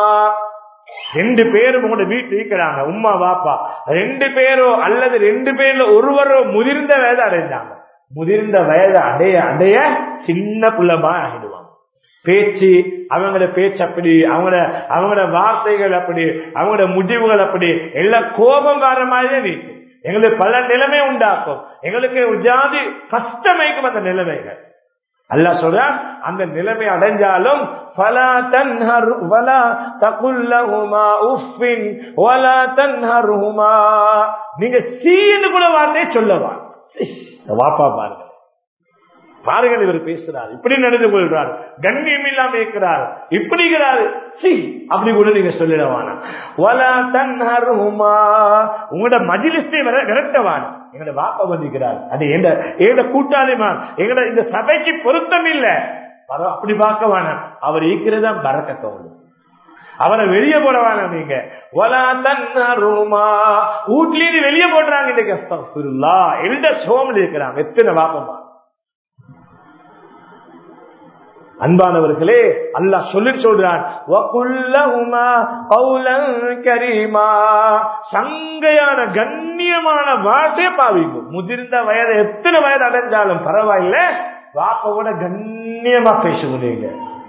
ரெண்டு பேரும் உங்களோட வீட்டு இருக்கிறாங்க, உம்மா பாப்பா ரெண்டு பேரோ அல்லது ரெண்டு பேர்ல ஒருவரோ முதிர்ந்த வயது அடைஞ்சாங்க. முதிர்ந்த வயது அடைய அடைய சின்ன புள்ளமா ஆகிடுவாங்க. பேச்சு, அவங்களோட பேச்சு அப்படி, அவங்களோட வார்த்தைகள் அப்படி, அவங்களோட முடிவுகள் அப்படி, எல்லாம் கோபங்கார மாதிரியே இருக்கும். எங்களுக்கு பல நிலைமை உண்டாக்கும், எங்களுக்கு ஒரு ஜாதி கஷ்டமைக்கும் அந்த நிலைமைகள். அல்லாஹ் சொல்றான், அந்த நிலைமை அடைஞ்சாலும் ஃபலா தன்ஹர் வலா தகுல் லஹுமா உஃபின் வலா தன்ஹர்ஹுமா, நீங்க சீன்னு கூட வார்த்தையை சொல்லவா. வாப்பா பாருங்க, பாருங்கள், இவர் பேசுறார், இப்படி நடந்து கொள்றார், கண்ணியம் இல்லாம இருக்கிறார், இப்படிங்கிறாரு, அப்படி கூட நீங்க சொல்லிடவான. உங்களோட மஜ்லிஸை விரட்டவான. எங்களோட வாப்பா வந்திருக்கிறார், அது எங்க கூட்டாளிமா, எங்களோட இந்த சபைக்கு பொருத்தம் இல்ல, அப்படி பார்க்கவான. அவர் இருக்கிறதா பரக்கத்தோடு, அவரை வெளியே போடவான. நீங்க வீட்லயே வெளியே போடுறாங்க. இன்னைக்கு அஸ்தக்ஃபிருல்லாஹ் எல்டர்ஸ் ஹோம்ல இருக்கிறாங்க, எத்தனை வாப்பமா. அன்பானவர்களே, அல்லாஹ் சொல்றான், சங்கையான கண்ணியமான வார்த்தையை பாவிங்க. முதிர்ந்த வயது எத்தனை வயது அடைஞ்சாலும் பரவாயில்ல, வாப்போட கண்ணியமா பேசுங்க. நீங்க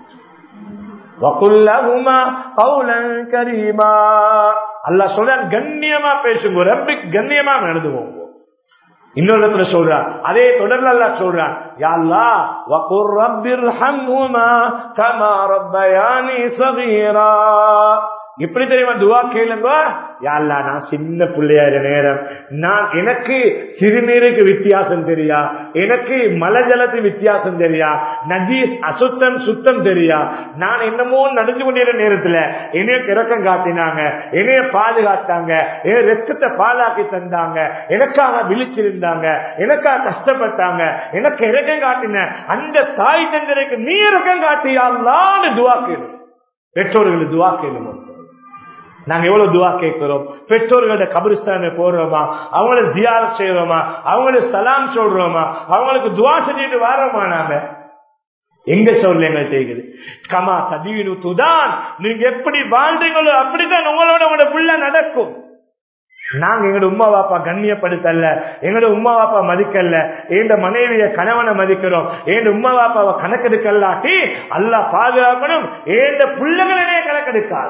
அல்லாஹ் சொல்றான், கண்ணியமா பேசுங்க, ரொம்ப கண்ணியமா நடந்துவோம். இன்னொரு இடத்துல சொல்றான், அதே தொடர்ல அல்லாஹ் சொல்றான், யா அல்லாஹ் வகுர் ரப்பிர்ஹம்ஹுமா கமா ரப்பயானி ஸகீரா. எப்படி தெரியுமா துஆ கேளுங்க, யா அல்லாஹ் நான் சின்ன பிள்ளையா நேரம், நான் எனக்கு சிறுநீருக்கு வித்தியாசம் தெரியா, எனக்கு மலஜலத்து வித்தியாசம் தெரியா, நஜீஸ் அசுத்தம் சுத்தம் தெரியா, நான் என்னமோ நடந்து கொண்டிருந்த நேரத்துல என்னைய இறக்கம் காட்டினாங்க, என்னைய பாதுகாத்தாங்க, என் ரத்தத்தை பாலாக்கி தந்தாங்க, எனக்காக விழிச்சிருந்தாங்க, எனக்காக கஷ்டப்பட்டாங்க, எனக்கு இறக்கம் காட்டின அந்த தாய் தந்தருக்கு நீ இறக்கம் காட்டியா அல்லாஹ்னு துஆ கேளு. பெற்றோர்களுக்கு துஆ கேளுங்க. நாங்க எவ்வளவு துவா கேட்கிறோம், பெற்றோர்களோட கபிரிஸ்தான போடுறோமா, அவங்கள ஜியாரத் செய்யறோமா, அவங்களுக்கு சலாம் சொல்றோமா, அவங்களுக்கு துவா செஞ்சுட்டு வரோமா. நாங்க எங்க சொல்ல எங்களுக்கு தெரியுது. கமா ததீனு துதான், நீங்க எப்படி வாழ்றீங்களோ அப்படித்தான் உங்களோட உங்களோட புள்ள நடக்கும். நாங்க எங்களோட உம்மா பாப்பா கண்ணியப்படுத்தல, எங்களோட உம்மா பாப்பா மதிக்கல, எங்க மனைவிய கணவனை மதிக்கிறோம், எங்க உம்மா பாப்பாவை கணக்கெடுக்கலாட்டி அல்லாஹ் பாதுகாக்கணும், எந்த பிள்ளைகளே கணக்கெடுக்காது.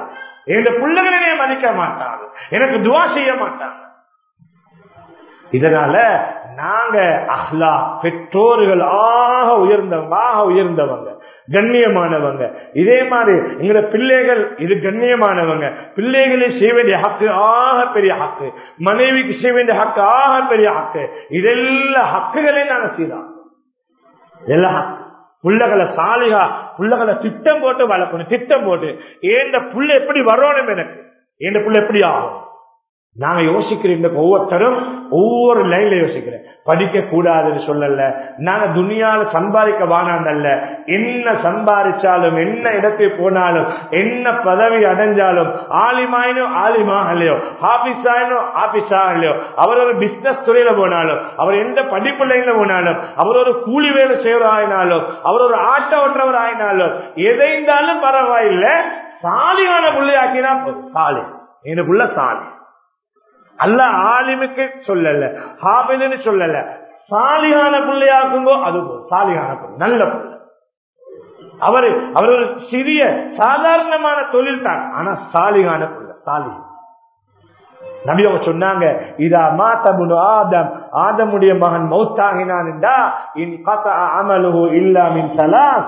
எங்க பிள்ளைகளே மதிக்க மாட்டாங்க, எனக்கு துவா செய்ய மாட்டாங்க. இதனால நாங்க அஹ்லா பெற்றோர்கள் உயர்ந்தவங்க கண்ணியமானவங்க. இதே மாதிரி எங்களோட பிள்ளைகள் இது கண்ணியமானவங்க. பிள்ளைகளை செய்ய வேண்டிய ஹக்கு ஆக பெரிய ஹக்கு, மனைவிக்கு செய்ய வேண்டிய ஹக்கு ஆக பெரிய ஹக்கு. இதெல்லாம் ஹக்குகளே நாங்க செய்யலாம். எல்லாம் புள்ளகளை சாலிகா புள்ளகளை திட்டம் போட்டு வளர்க்கணும். திட்டம் போட்டு ஏந்த புள்ள எப்படி வரணும், எனக்கு ஏந்த புள்ள எப்படி ஆகும் நாங்க யோசிக்கிறோம். ஒவ்வொருத்தரும் ஒவ்வொரு லைன்ல யோசிக்கிறேன். படிக்க கூடாதுன்னு சொல்லல, நாங்க துனியால சம்பாதிக்க வானாண்டல்ல. என்ன சம்பாதிச்சாலும், என்ன இடத்துக்கு போனாலும், என்ன பதவி அடைஞ்சாலும், ஆலிமாயினும் ஆலிமாகலையோ, ஆபீஸாயினும் ஆபீஸாகலையோ, அவர் ஒரு பிசினஸ் துறையில போனாலும், அவர் எந்த படிப்பு லைன்ல போனாலும், அவர் ஒரு கூலி வேலை செய்யற ஆயினாலும், அவர் ஒரு ஆட்டோ ஓட்டுறவர் ஆயினாலும், எதைந்தாலும் பரவாயில்லை, சாலியான புள்ளையாக்கினா போதும். சாலி எனக்குள்ள சாலி அல்ல, ஆலிமுக்கு சொல்லல, ஹாபிலுன்னு சொல்லல, சாலியான பிள்ளையாக்குங்கோ. அது சாலியான பிள்ளை, நல்ல பிள்ளை. அவர் ஒரு சிறிய சாதாரணமான தொழில் தான், ஆனா சாலியான பிள்ளை. சாலி நபி அவங்க சொன்னாங்க, இதா மாதபுனு ஆதம், ஆதமுடைய மகன் மௌத்தாகினான் என்றா இன் கதஅ அமலுஹு இல்லா மின் ஸலாஸ்,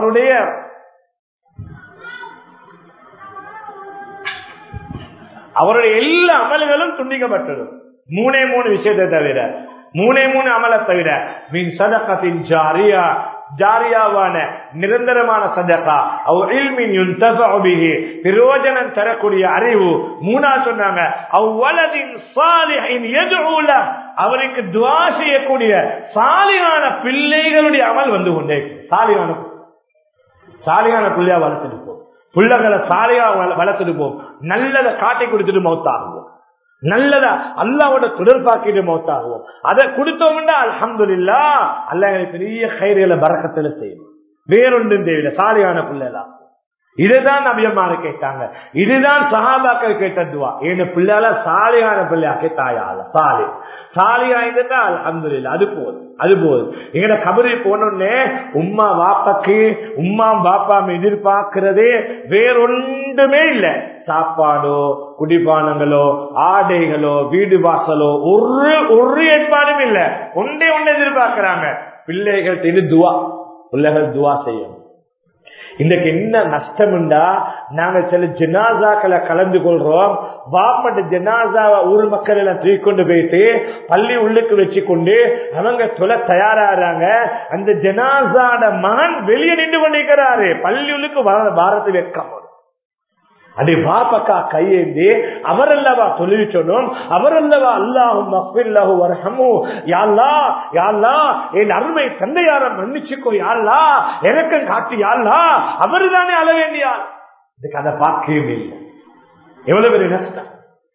அவருடைய எல்லா அமல்களும் துண்டிக்கப்பட்டது. 3 விஷயத்தை தவிர, 3 அமலை தவிர, மின் சதகத்தின் ஜாரியா, ஜாரியாவான நிரந்தரமான சதகா, அவ் இல்மின் யுன்தஃபஉ பிஹி, பிரயோஜனம் தரக்கூடிய அறிவு. 3 சொன்னாங்க, அவ் வலதின் சாலிஹின் யதுஉ லஹ், அவருக்கு துஆ செய்யக்கூடிய சாலிஹான பிள்ளைகளுடைய அமல் வந்து கொண்டே. சாலிஹான பிள்ளையா வளர்த்துட்டு போ, பிள்ளைகளை சாலியா வளர்த்துட்டு போம், நல்லதை காட்டி கொடுத்துட்டு மௌத்தாகுவோம், நல்லதா அல்லாவோட தொடர்பாக்கிட்டு மௌத்தாகுவோம். அதை கொடுத்தோம்னா அல்ஹம்துலில்லாஹ், அல்லாஹ் எங்களுக்கு பெரிய கைகளை பரக்கத்துல செய்யும். வேறொன்றும் தேவையில்லை, சாலியான பிள்ளைலாம். இதுதான் நபியமாறு கேட்டாங்க, இதுதான் சஹாபாக்கள் கேட்ட துவா. என் பிள்ளைல சாலியான பிள்ளையாக்கே தாயால சாலி சாலியா இருந்தா அல்ஹம்துலில்லாஹ், அது போதும். எங்கட கபரி போனோடனே உம்மா வாப்பாக்கு உம்மா பாப்பாம எதிர்பார்க்கிறதே வேறொன்றுமே இல்லை. சாப்பாடோ, குடிபானங்களோ, ஆடைகளோ, வீடு வாசலோ ஒரு ஏற்பாடும் இல்லை. ஒன்றே எதிர்பார்க்கிறாங்க, பிள்ளைகள் துவா. பிள்ளைகள் துவா செய்யும். இன்றைக்கு என்ன நஷ்டம்டா, நாங்க சில ஜனாசாக்களை கலந்து கொள்றோம். வாப்பட்ட ஜனாசாவை ஊர் மக்கள் எல்லாம் தூக்கிக்கொண்டு போயிட்டு பள்ளி உள்ளுக்கு வச்சு கொண்டு அவங்க தொலை தயாராகிறாங்க. அந்த ஜனாசாட மகன் வெளியே நின்று கொண்டிருக்கிறாரு. பள்ளி உள்ளுக்கு வாரத்து வைக்க அதே பாப்பக்கா கையேந்தி அவரல்லவா தொழில் சொன்னோம், அவரல்லவா அல்லாஹும் மக்ஃபிர்லஹு வர்ஹமு, யா அல்லாஹ் யா அல்லாஹ் என் அருமை தந்தையார மன்னிச்சுக்கோ யா அல்லாஹ், இரக்கம் காட்டு யா அல்லாஹ், அவர்தானே அழ வேண்டியார். இதுக்கு அதை பார்க்கவே இல்லை. எவ்வளவு பெரிய நஷ்டம்.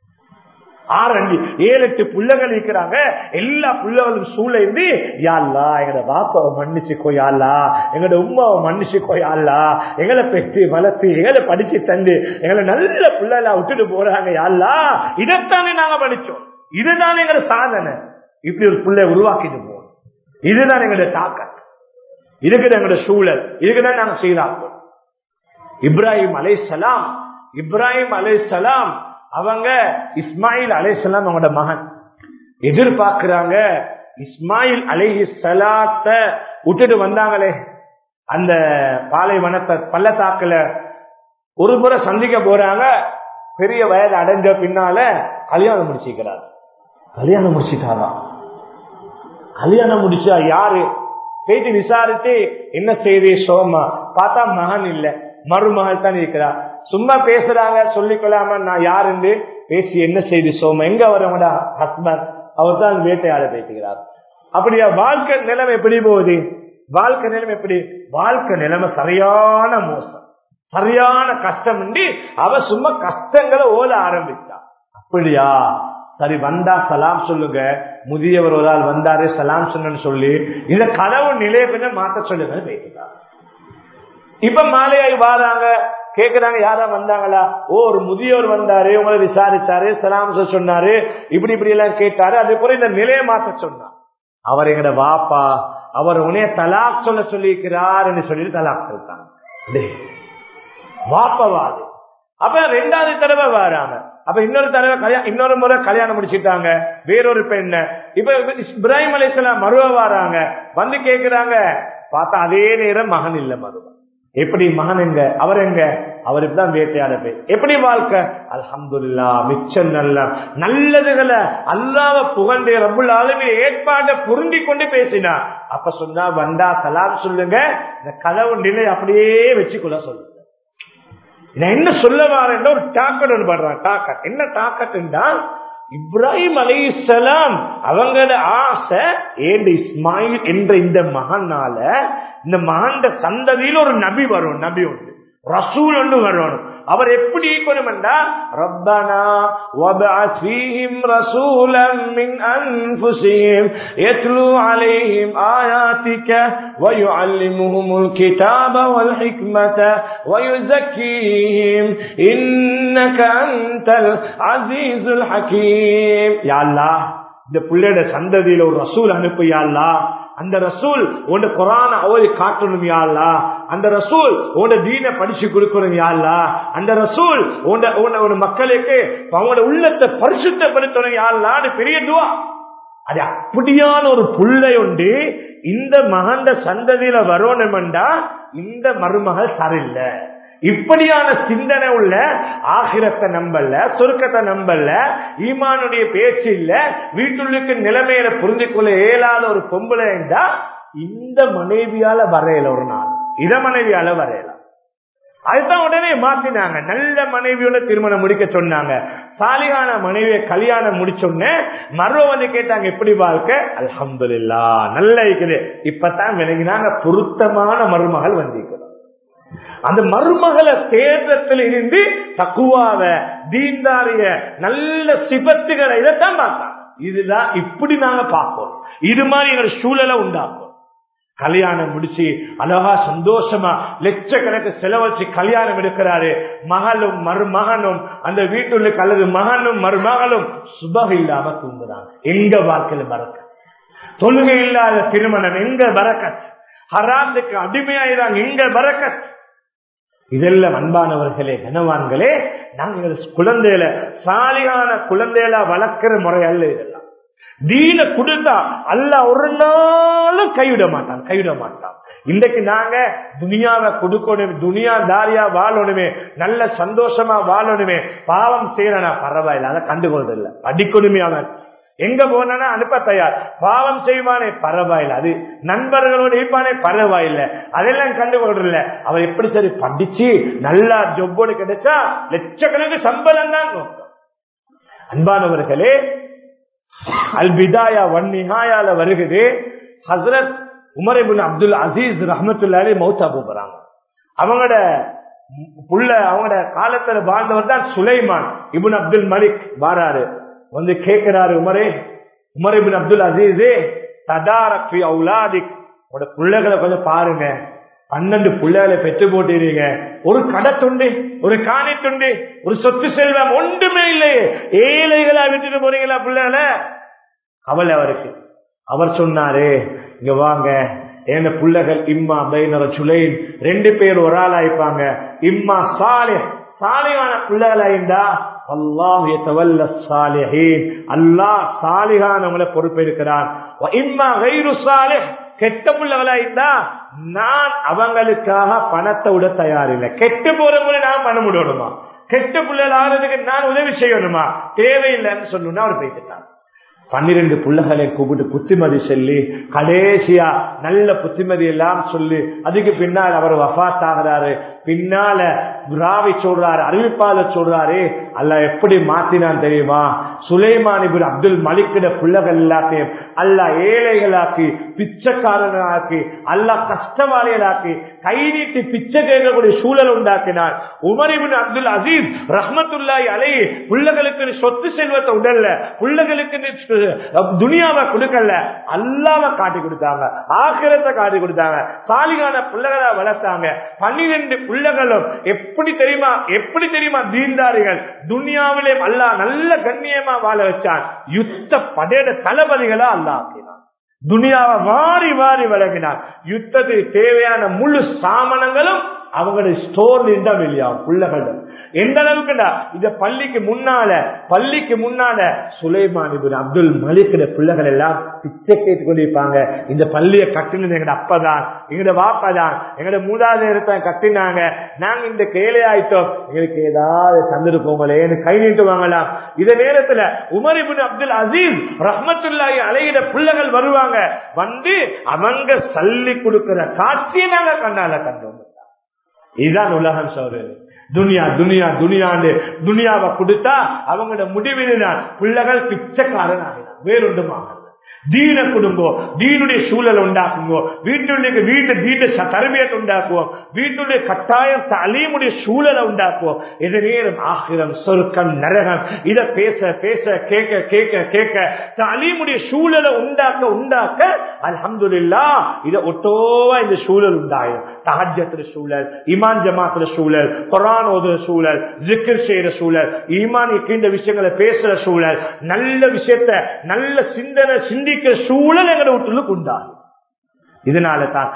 6-7-8 புள்ளகள் இருக்கிறாங்க. எல்லா புள்ளகளும் சூழ்ந்து யா அல்லாஹ் எங்கட பாப்பாவை மன்னிச்சுக்கோ யா அல்லாஹ், எங்கட உம்மாவை மன்னிச்சுக்கோ யா அல்லாஹ், எங்களை பெற்று வளர்த்து எங்களை படிச்சு தந்து எங்களை நல்ல புள்ளலா விட்டுட்டு போறாங்க யா அல்லாஹ், இதைத்தானே நாங்க படிச்சோம், இதுதானே எங்களோட சாதனை. இப்படி ஒரு புள்ளை உருவாக்கிட்டு போவோம். இதுதான் எங்களோட தாக்கம், இதுக்குதான் எங்களோட சூழல், இதுக்குதான் நாங்க செய்தாக்கோம். இப்ராஹிம் அலைஹிஸ்ஸலாம் அவங்க இஸ்மாயில் அலைஹிஸ்ஸலாம் அவங்களோட மகன் எதிர்பார்க்கிறாங்க. இஸ்மாயில் அலைஹிஸ்ஸலாத்தை விட்டுட்டு வந்தாங்களே அந்த பாலைவனத்தை பள்ளத்தாக்குல, ஒரு முறை சந்திக்க போறாங்க. பெரிய வயது அடைஞ்ச பின்னால கல்யாணம் முடிச்சுக்கிறார். கல்யாணம் முடிச்சுட்டாரா? கல்யாணம் முடிச்சா யாரு போயிட்டு விசாரித்து என்ன செய்தி சோமா பார்த்தா மகன் இல்ல, மருமகள் தான் இருக்கிறார். சும்மா பேசுறாங்க, சொல்லிக்கொள்ளாம நான் யாருன்னு பேசி என்ன செய்தி சோமா எங்க வரவங்க ஹஸ்பண்ட் அவர் தான் வேட்டையாட பேசுகிறார். அப்படியா வாழ்க்கை நிலைமை எப்படி போகுது? வாழ்க்கை நிலைமை எப்படி? வாழ்க்கை நிலைமை சரியான மோசம், சரியான கஷ்டம். அவ சும்மா கஷ்டங்களை ஓட ஆரம்பிச்சா. அப்படியா சரி வந்தா சலாம் சொல்லுங்க, முதியவர் ஒரு ஆள் வந்தாரு சலாம் சொன்னு சொல்லி இந்த கனவு நிலைய கொஞ்சம் மாத்த சொல்லுங்க பேசுறாங்க. இப்ப மாலையாய் வாராங்க, கேக்குறாங்க யாரா வந்தாங்களா? ஒரு முதியவர் வந்தாரு, உங்களை விசாரிச்சாரு, சலாம் சொன்னாரு, இப்படி இப்படி எல்லாம் கேட்டாரு. அதே போல இந்த நிலையை மாத்த சொன்னார். அவர் எங்கட வாப்பா, அவர் உனைய தலாக் சொல்ல சொல்லியிருக்கிறார் என்று சொல்லிட்டு தலாக் சொல்லிட்டாங்க. வாப்பவாது அப்ப 2வது தடவை வராங்க. அப்ப இன்னொரு முறை கல்யாணம் முடிச்சிட்டாங்க வேறொரு பெண்ண. இப்ப இப்ராஹிம் அலைஹிஸ்ஸலாம் மறுவ வராங்க, வந்து கேக்குறாங்க. பார்த்தா அதே நேரம் மகன் இல்ல மருவ. எப்படி மகன் எங்க, அவர் எங்க, அவர் இப்பதான் வேட்டையாட போய் எப்படி வாழ்க்கை? அல்ஹம்துலில்லாஹ், மிச்சம் நல்லதுகளை அல்லாஹ்வை புகழ்ந்து ரப்புல் ஆலமீன் ஏற்பாட்டை பொருந்தி கொண்டு பேசினா. அப்ப சொன்னா வந்தா சலாம் சொல்லுங்க, இந்த கலவு நிலை அப்படியே வச்சுக்கொள்ள சொல்லுங்க. நான் என்ன சொல்ல வரேன், ஒரு டாக்கட் ஒன்று பண்றான். டாக்கட் என்ன டாக்கட்டுண்டா, இப்ராஹிம் அலைஹிஸ்ஸலாம் அவங்களோட ஆசை ஏண்டு இஸ்மாயில் என்ற இந்த மகனால இந்த மகன் சந்ததியில் ஒரு நபி வரும், நபி ஒன்று ரசூல் ஒன்று வரணும். அவர் எப்படி இருக்கணும்டா, ரப்பனா வபஅஸ் ஃபீஹிம் ரசூலன் மின் அன்ஃபுஸிஹிம் யத்லு அலைஹிம் ஆயாத்திக வயுஅல்லிமுஹுமுல் கிதாப வல் ஹிக்மத வயுஸக்கீஹிம் இன்னக அன்தல் அஸீஸுல் ஹகீம். யா அல்லாஹ், இந்த பிள்ளையோட சந்ததியில ஒரு ரசூல் அனுப்பு யா அல்லாஹ். அந்த ரசூல் உன்ட குர்ஆனை ஓதி காட்டணும் யா அல்லாஹ். அந்த ரசூல் உன்ட தீனை படிச்சு கொடுக்கணும் யா அல்லாஹ். அந்த ரசூல் உன்ட மக்களுக்கு அவங்களோட உள்ளத்தை பரிசுத்தப்படுத்தணும் யா அல்லாஹ்னு பெரிய துஆ. அது அப்படியான ஒரு புள்ளை உண்டு இந்த மகண்ட சந்ததியில வரணும்டா இந்த மருமகள் சரியில்லை. இப்படியான சிந்தனை உள்ள, ஆகிரத்தை நம்பல, சொர்க்கத்தை நம்பல, ஈமானுடைய பேச்சு இல்ல, வீட்டுள்ளுக்கு நிலைமையில புரிந்து கொள்ள இயலாத ஒரு பொம்பளை இருந்தா இந்த மனைவியால வரையல, ஒரு நாள் இத மனைவியால வரையலாம். அதுதான் உடனே மாத்தினாங்க, நல்ல மனைவியோட திருமணம் முடிக்க சொன்னாங்க. சாலிகான மனைவியை கல்யாணம் முடிச்சோன்னு மறுவ வந்து கேட்டாங்க எப்படி வாழ்க்கை? அல்ஹம்துலில்லாஹ் நல்லா இருக்குது. இப்பதான் விளங்கினாங்க பொருத்தமான மருமகள் வந்திருக்கிறோம். அந்த மருமகளை தேர்தத்தில் இருந்து தக்குவாவ தீன்தாரிய நல்ல சிபத்துகளை இதைத்தான் பார்த்தாங்க. இதுதான் இப்படி நாங்க பார்ப்போம். இது மாதிரி எங்க சூழலை உண்டாக்கும். கல்யாணம் முடிச்சு அழகா சந்தோஷமா லட்சக்கணக்கு செலவழிச்சு கல்யாணம் எடுக்கிறாரு. மகளும் மருமகனும் அந்த வீட்டுக்கு அல்லது மகனும் மருமகளும் சுபம் இல்லாம தூங்குறாங்க. எங்க வாழ்க்கையில பறக்க, தொழுகை இல்லாத திருமணம் எங்க பறக்க, ஹராத்துக்கு அடிமையாயிராங்க எங்க பறக்க. இதெல்லாம் அன்பானவர்களே, கனவான்களே, நாங்கள் குழந்தையில சாலியான குழந்தையில வளர்க்கிற முறை அல்ல இதெல்லாம். தீன கொடுத்தா அல்லாஹ் ஒரு நாளும் கைவிட மாட்டான். இன்றைக்கு நாங்க துனியாவை கொடுக்கணும், துனியா தாரியா வாழணுமே, நல்ல சந்தோஷமா வாழணுமே, பாவம் செய்யறனா பரவாயில்ல, அதை கண்டுகொள்றதில்ல. படிக்கணுமே, அவன் எங்க போனா அனுப்ப தயார், பாவம் செய்வானே பரவாயில்ல, அது நண்பர்களோடு இருப்பானே பரவாயில்ல, அதெல்லாம் கண்டுகொள்றதில்ல. அவர் எப்படி சரி படிச்சு நல்லா ஜொப்போடு கிடைச்சா லட்சக்கணக்கு சம்பளம் தான். அன்பானவர்களே, அல் பிதாயா வன் நிஹாயால வருகிறது. ஹஸ்ரத் உமர் இப்னு அப்துல் அசீஸ் ரஹ்மத்துல்லாஹி அலைஹி மௌத்தா போறாங்க. அவங்களோட புள்ள அவங்களோட காலத்துல வாழ்ந்தவர் தான் சுலைமான் இப்னு அப்துல் மலிக். வாராரு வந்து கேட்கிறாரு, உமர் இப்னு அப்துல் அசீஸே ததாரக் ஃபி அவுலாதிக், உங்களோட பிள்ளைகளை கொஞ்சம் பாருங்க, 12 பிள்ளைகளை பெற்று போட்டீங்க, ஒரு கடை துண்டு, ஒரு காணி துண்டு, ஒரு சொத்து செல்வம் ஒன்றுமே இல்லையே, ஏழைகளா விட்டுட்டு போறீங்களா பிள்ளைகளை? கவலை அவருக்கு. அவர் சொன்னாரு, இங்க வாங்க, என் பிள்ளைகள் இம்மா பைனர் சுலைன் 2 பேர் ஒரு ஆள் ஆயிப்பாங்க, இம்மா சாலிஹான பிள்ளைகளா இருந்தா அல்லாஹ் யதவல்ல ஸாலிஹீன், அல்லாஹ் சாலிஹானவங்களை பொறுப்பேற்கிறான். வ இம்மா கைரு ஸாலிஹ், கெட்ட பிள்ளைகளா இருந்தா நான் அவங்களுக்காக பணத்தை விட தயாரில்லை. கெட்டு போறவங்களை நான் பணம் விடணுமா? கெட்ட பிள்ளைகள் ஆகிறதுக்கு நான் உதவி செய்யணுமா? தேவையில்லைன்னு சொல்லணும்னா அவர் போயிட்டார். 12 பிள்ளைகளை கூப்பிட்டு புத்திமதி சொல்லி கடைசியா நல்ல புத்திமதி எல்லாம் சொல்லி அதுக்கு பின்னால் அவர் வஃபாத் ஆகிறாரு. பின்னால ராவி சொல்றாரு, அறிவிப்பாளர் சொல்றாரு, அல்லாஹ் எப்படி மாத்தினான் தெரியுமா? சுலைமான் இப்னு அப்துல் மலிக்கிட பிள்ளைகள் எல்லாத்தையும் அல்லாஹ் ஏழைகளாக்கி, பிச்சைக்காரனாக்கி, அல்லாஹ் கஷ்டவாளிகளாக்கி, கை நீட்டி பிச்சை கேட்கக்கூடிய சூழல் உண்டாக்கினார். உமர் இப்னு அப்துல் அசீஸ் ரஹ்மத்துல்லாஹி அலைஹி பிள்ளைகளுக்கு சொத்து செல்வத்தை உடல்ல, பிள்ளைகளுக்கு துனியாவை கொடுக்கல, அல்லாஹ்வை காட்டி கொடுத்தாங்க, ஆகிரத்தை காட்டி கொடுத்தாங்க, சாலிகான பிள்ளைகளை வளர்த்தாங்க. 12 பிள்ளைகளும் எப்படி தெரியுமா தீன்தாரிகள், துனியாவிலே அல்லாஹ் நல்ல கண்ணியமா வாழ வச்சான். யுத்த படையிட தளபதிகளா அல்லாஹ் ஆக்கினான். துனியாவை வாரி வாரி வழங்கினார். யுத்தத்துக்கு தேவையான முழு சாமனங்களும் அவங்களோட ஸ்டோர்ல இருந்தா வெளியாகும் பிள்ளைகள். எந்த அளவுக்குடா இந்த பள்ளிக்கு முன்னால சுலைமான் இப்னு அப்துல் மலிக் பிள்ளைகள் எல்லாம் பிச்சை கேட்டு கொண்டிருப்பாங்க. இந்த பள்ளியை கட்டினது எங்கட அப்பதான், எங்கட வாப்பாதான், எங்கட மூதாதையர் கட்டினாங்க. நாங்க இந்த கேளை ஆயிட்டோம், எங்களுக்கு ஏதாவது தந்திருப்போங்களே கை நீட்டுவாங்களாம். இந்த நேரத்துல உமர் இப்னு அப்துல் அசீஸ் ரஹ்மத்துல்லாஹி அலைஹி பிள்ளைகள் வருவாங்க. வந்து அவங்க சல்லி கொடுக்கிற காட்சியை நாங்க கண்ணால கண்டோம். இதுதான் உலகம் சோதனை. துனியா துனியா துனியாண்டு துனியாவை கொடுத்தா அவங்களோட முடிவில் தான் பிள்ளைகள் பிச்சைக்காரன் ஆகினான். வேறொன்றுமாக தீன கொடுங்கோ, தீனுடைய சூழல் உண்டாக்குங்கோ, வீட்டு தரபியத்தை உண்டாக்குவோம், வீட்டுடைய கட்டாயம் தலீமுடைய சூழலை உண்டாக்குவோம். எது நேரம் ஆகிரம் சொர்க்கம் நரகம் இத பேச பேச கேட்க கேட்க கேட்க தலீமுடைய சூழலை உண்டாக்க அல்ஹம்துலில்லாஹ் இத ஒட்டோவா இந்த சூழல் உண்டாயிரும். தஹஜ்ஜுடைய சூழல், ஈமான் ஜமாத்துல சூழல், குர்ஆன் ஓதுற சூழல், ஜிக்ர் செய்யற சூழல், ஈமான் இந்த விஷயங்களை பேசுற சூழல், நல்ல விஷயத்தை நல்ல சிந்தனை சிந்திக்கிற சூழல் எங்களை வீட்டுக்கு உண்டாகும். இதனால தான்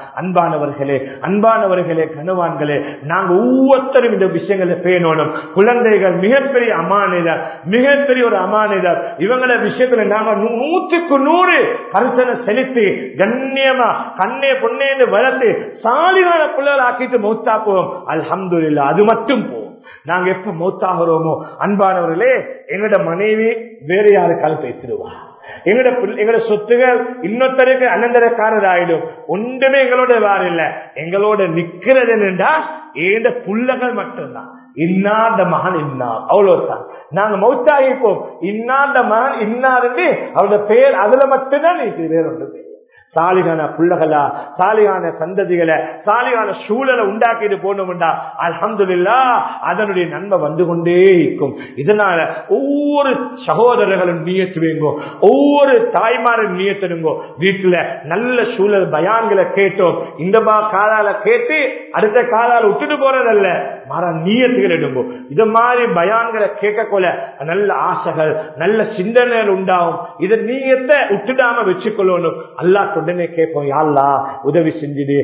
அன்பானவர்களே கனவான்களே, நாங்க ஒவ்வொருத்தரும் இந்த விஷயங்களை பேணணும். குழந்தைகள் மிகப்பெரிய அமானிதர், மிகப்பெரிய ஒரு அமானிதர். இவங்கள விஷயத்துல நாங்க 100% கருத்தனை செலுத்தி கண்ணியமா கண்ணே பொண்ணேன்னு வளர்த்து சாலிகான பிள்ளைகள் ஆக்கிட்டு மௌத்தாக்குவோம். அல்ஹம்துலில்லாஹ், அது மட்டும் போகும். நாங்க எப்ப மௌத்தாகிறோமோ அன்பானவர்களே, எங்களோட மனைவி வேற யாருக்காலும் பேசிடுவா, எங்களோட சொத்துகள் இன்னொருத்தருக்கு அனந்தரக்காரர் ஆயிடும். ஒன்றுமே எங்களோட வார இல்ல. எங்களோட நிக்கிறது என்னண்டா ஏந்த புள்ளகள் மட்டும்தான். இன்னாத மகன் இன்னார், அவ்வளவுதான். நாங்க மௌத்தாகிப்போம். இன்னாத மகன் இன்னார் அவரோட பெயர் அதுல மட்டும்தான் நீ வேற ஒன்று. சாலிகான புள்ளகளா, சாலிகான சந்ததிகளை, சாலிகான சூழலை உண்டாக்கிட்டு போனோம்டா அல்ஹம்துலில்லாஹ் அதனுடைய நன்மை வந்து கொண்டே இருக்கும். இதனால ஒவ்வொரு சகோதரர்களும் நியத்து வைங்கோ, ஒவ்வொரு தாய்மாரும் நியத்துடுங்கோ. வீட்டுல நல்ல சூழல் பயான்களை கேட்டோம், இந்த காலால கேட்டு அடுத்த காலால விட்டுட்டு போறதல்ல, மாற நியத்துகள் எடுங்கோ. இது மாதிரி பயான்களை கேட்கக்கொள்ள நல்ல ஆசைகள் நல்ல சிந்தனைகள் உண்டாகும். இதை நீயத்தை விட்டுடாம வச்சுக்கொள்ளணும். அல்லாஹ் உடனே கேட்போம், யா அல்லாஹ் உதவி செஞ்சிடு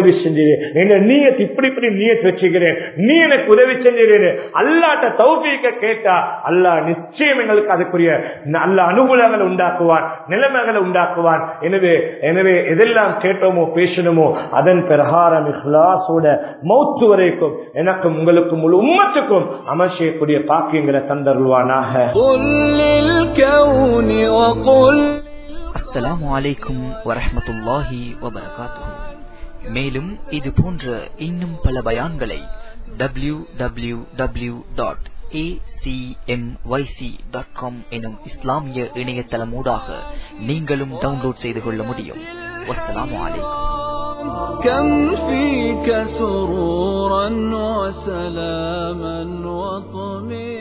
என்ன நீயத் இப்படி நீயத் வச்சுக்கிறேன், நீ எனக்கு உதவி செஞ்சிரு. அல்லாஹ்ட்ட தௌஃபீக கேட்டா அல்லாஹ் நிச்சயம் எங்களுக்கு அதுக்குரிய நல்ல அனுகூலங்களை உண்டாக்குவான், நிலைமைகளை உண்டாக்குவான். எனவே எதெல்லாம் கேட்டோமோ பேசணுமோ அதன் பிரகாரம் இஹ்லாஸோட மௌத்து வரைக்கும் எனக்கும் உங்களுக்கும் முழு உம்மத்துக்கும் அமல் செய்யக்கூடிய பாக்கியங்களை தந்தருள்வானாக. அஸ்ஸலாமு அலைக்கும் வரஹ்மத்துல்லாஹி வபரகாத்துஹு. மேலும் இது போன்ற இன்னும் பல பயான்களை www.acmyc.com எனும் இஸ்லாமிய இணையதளமூடாக நீங்களும் டவுன்லோட் செய்து கொள்ள முடியும். வஸ்ஸலாமு அலைக்கும். كم فيك سرورا وسلاما وطمئنانا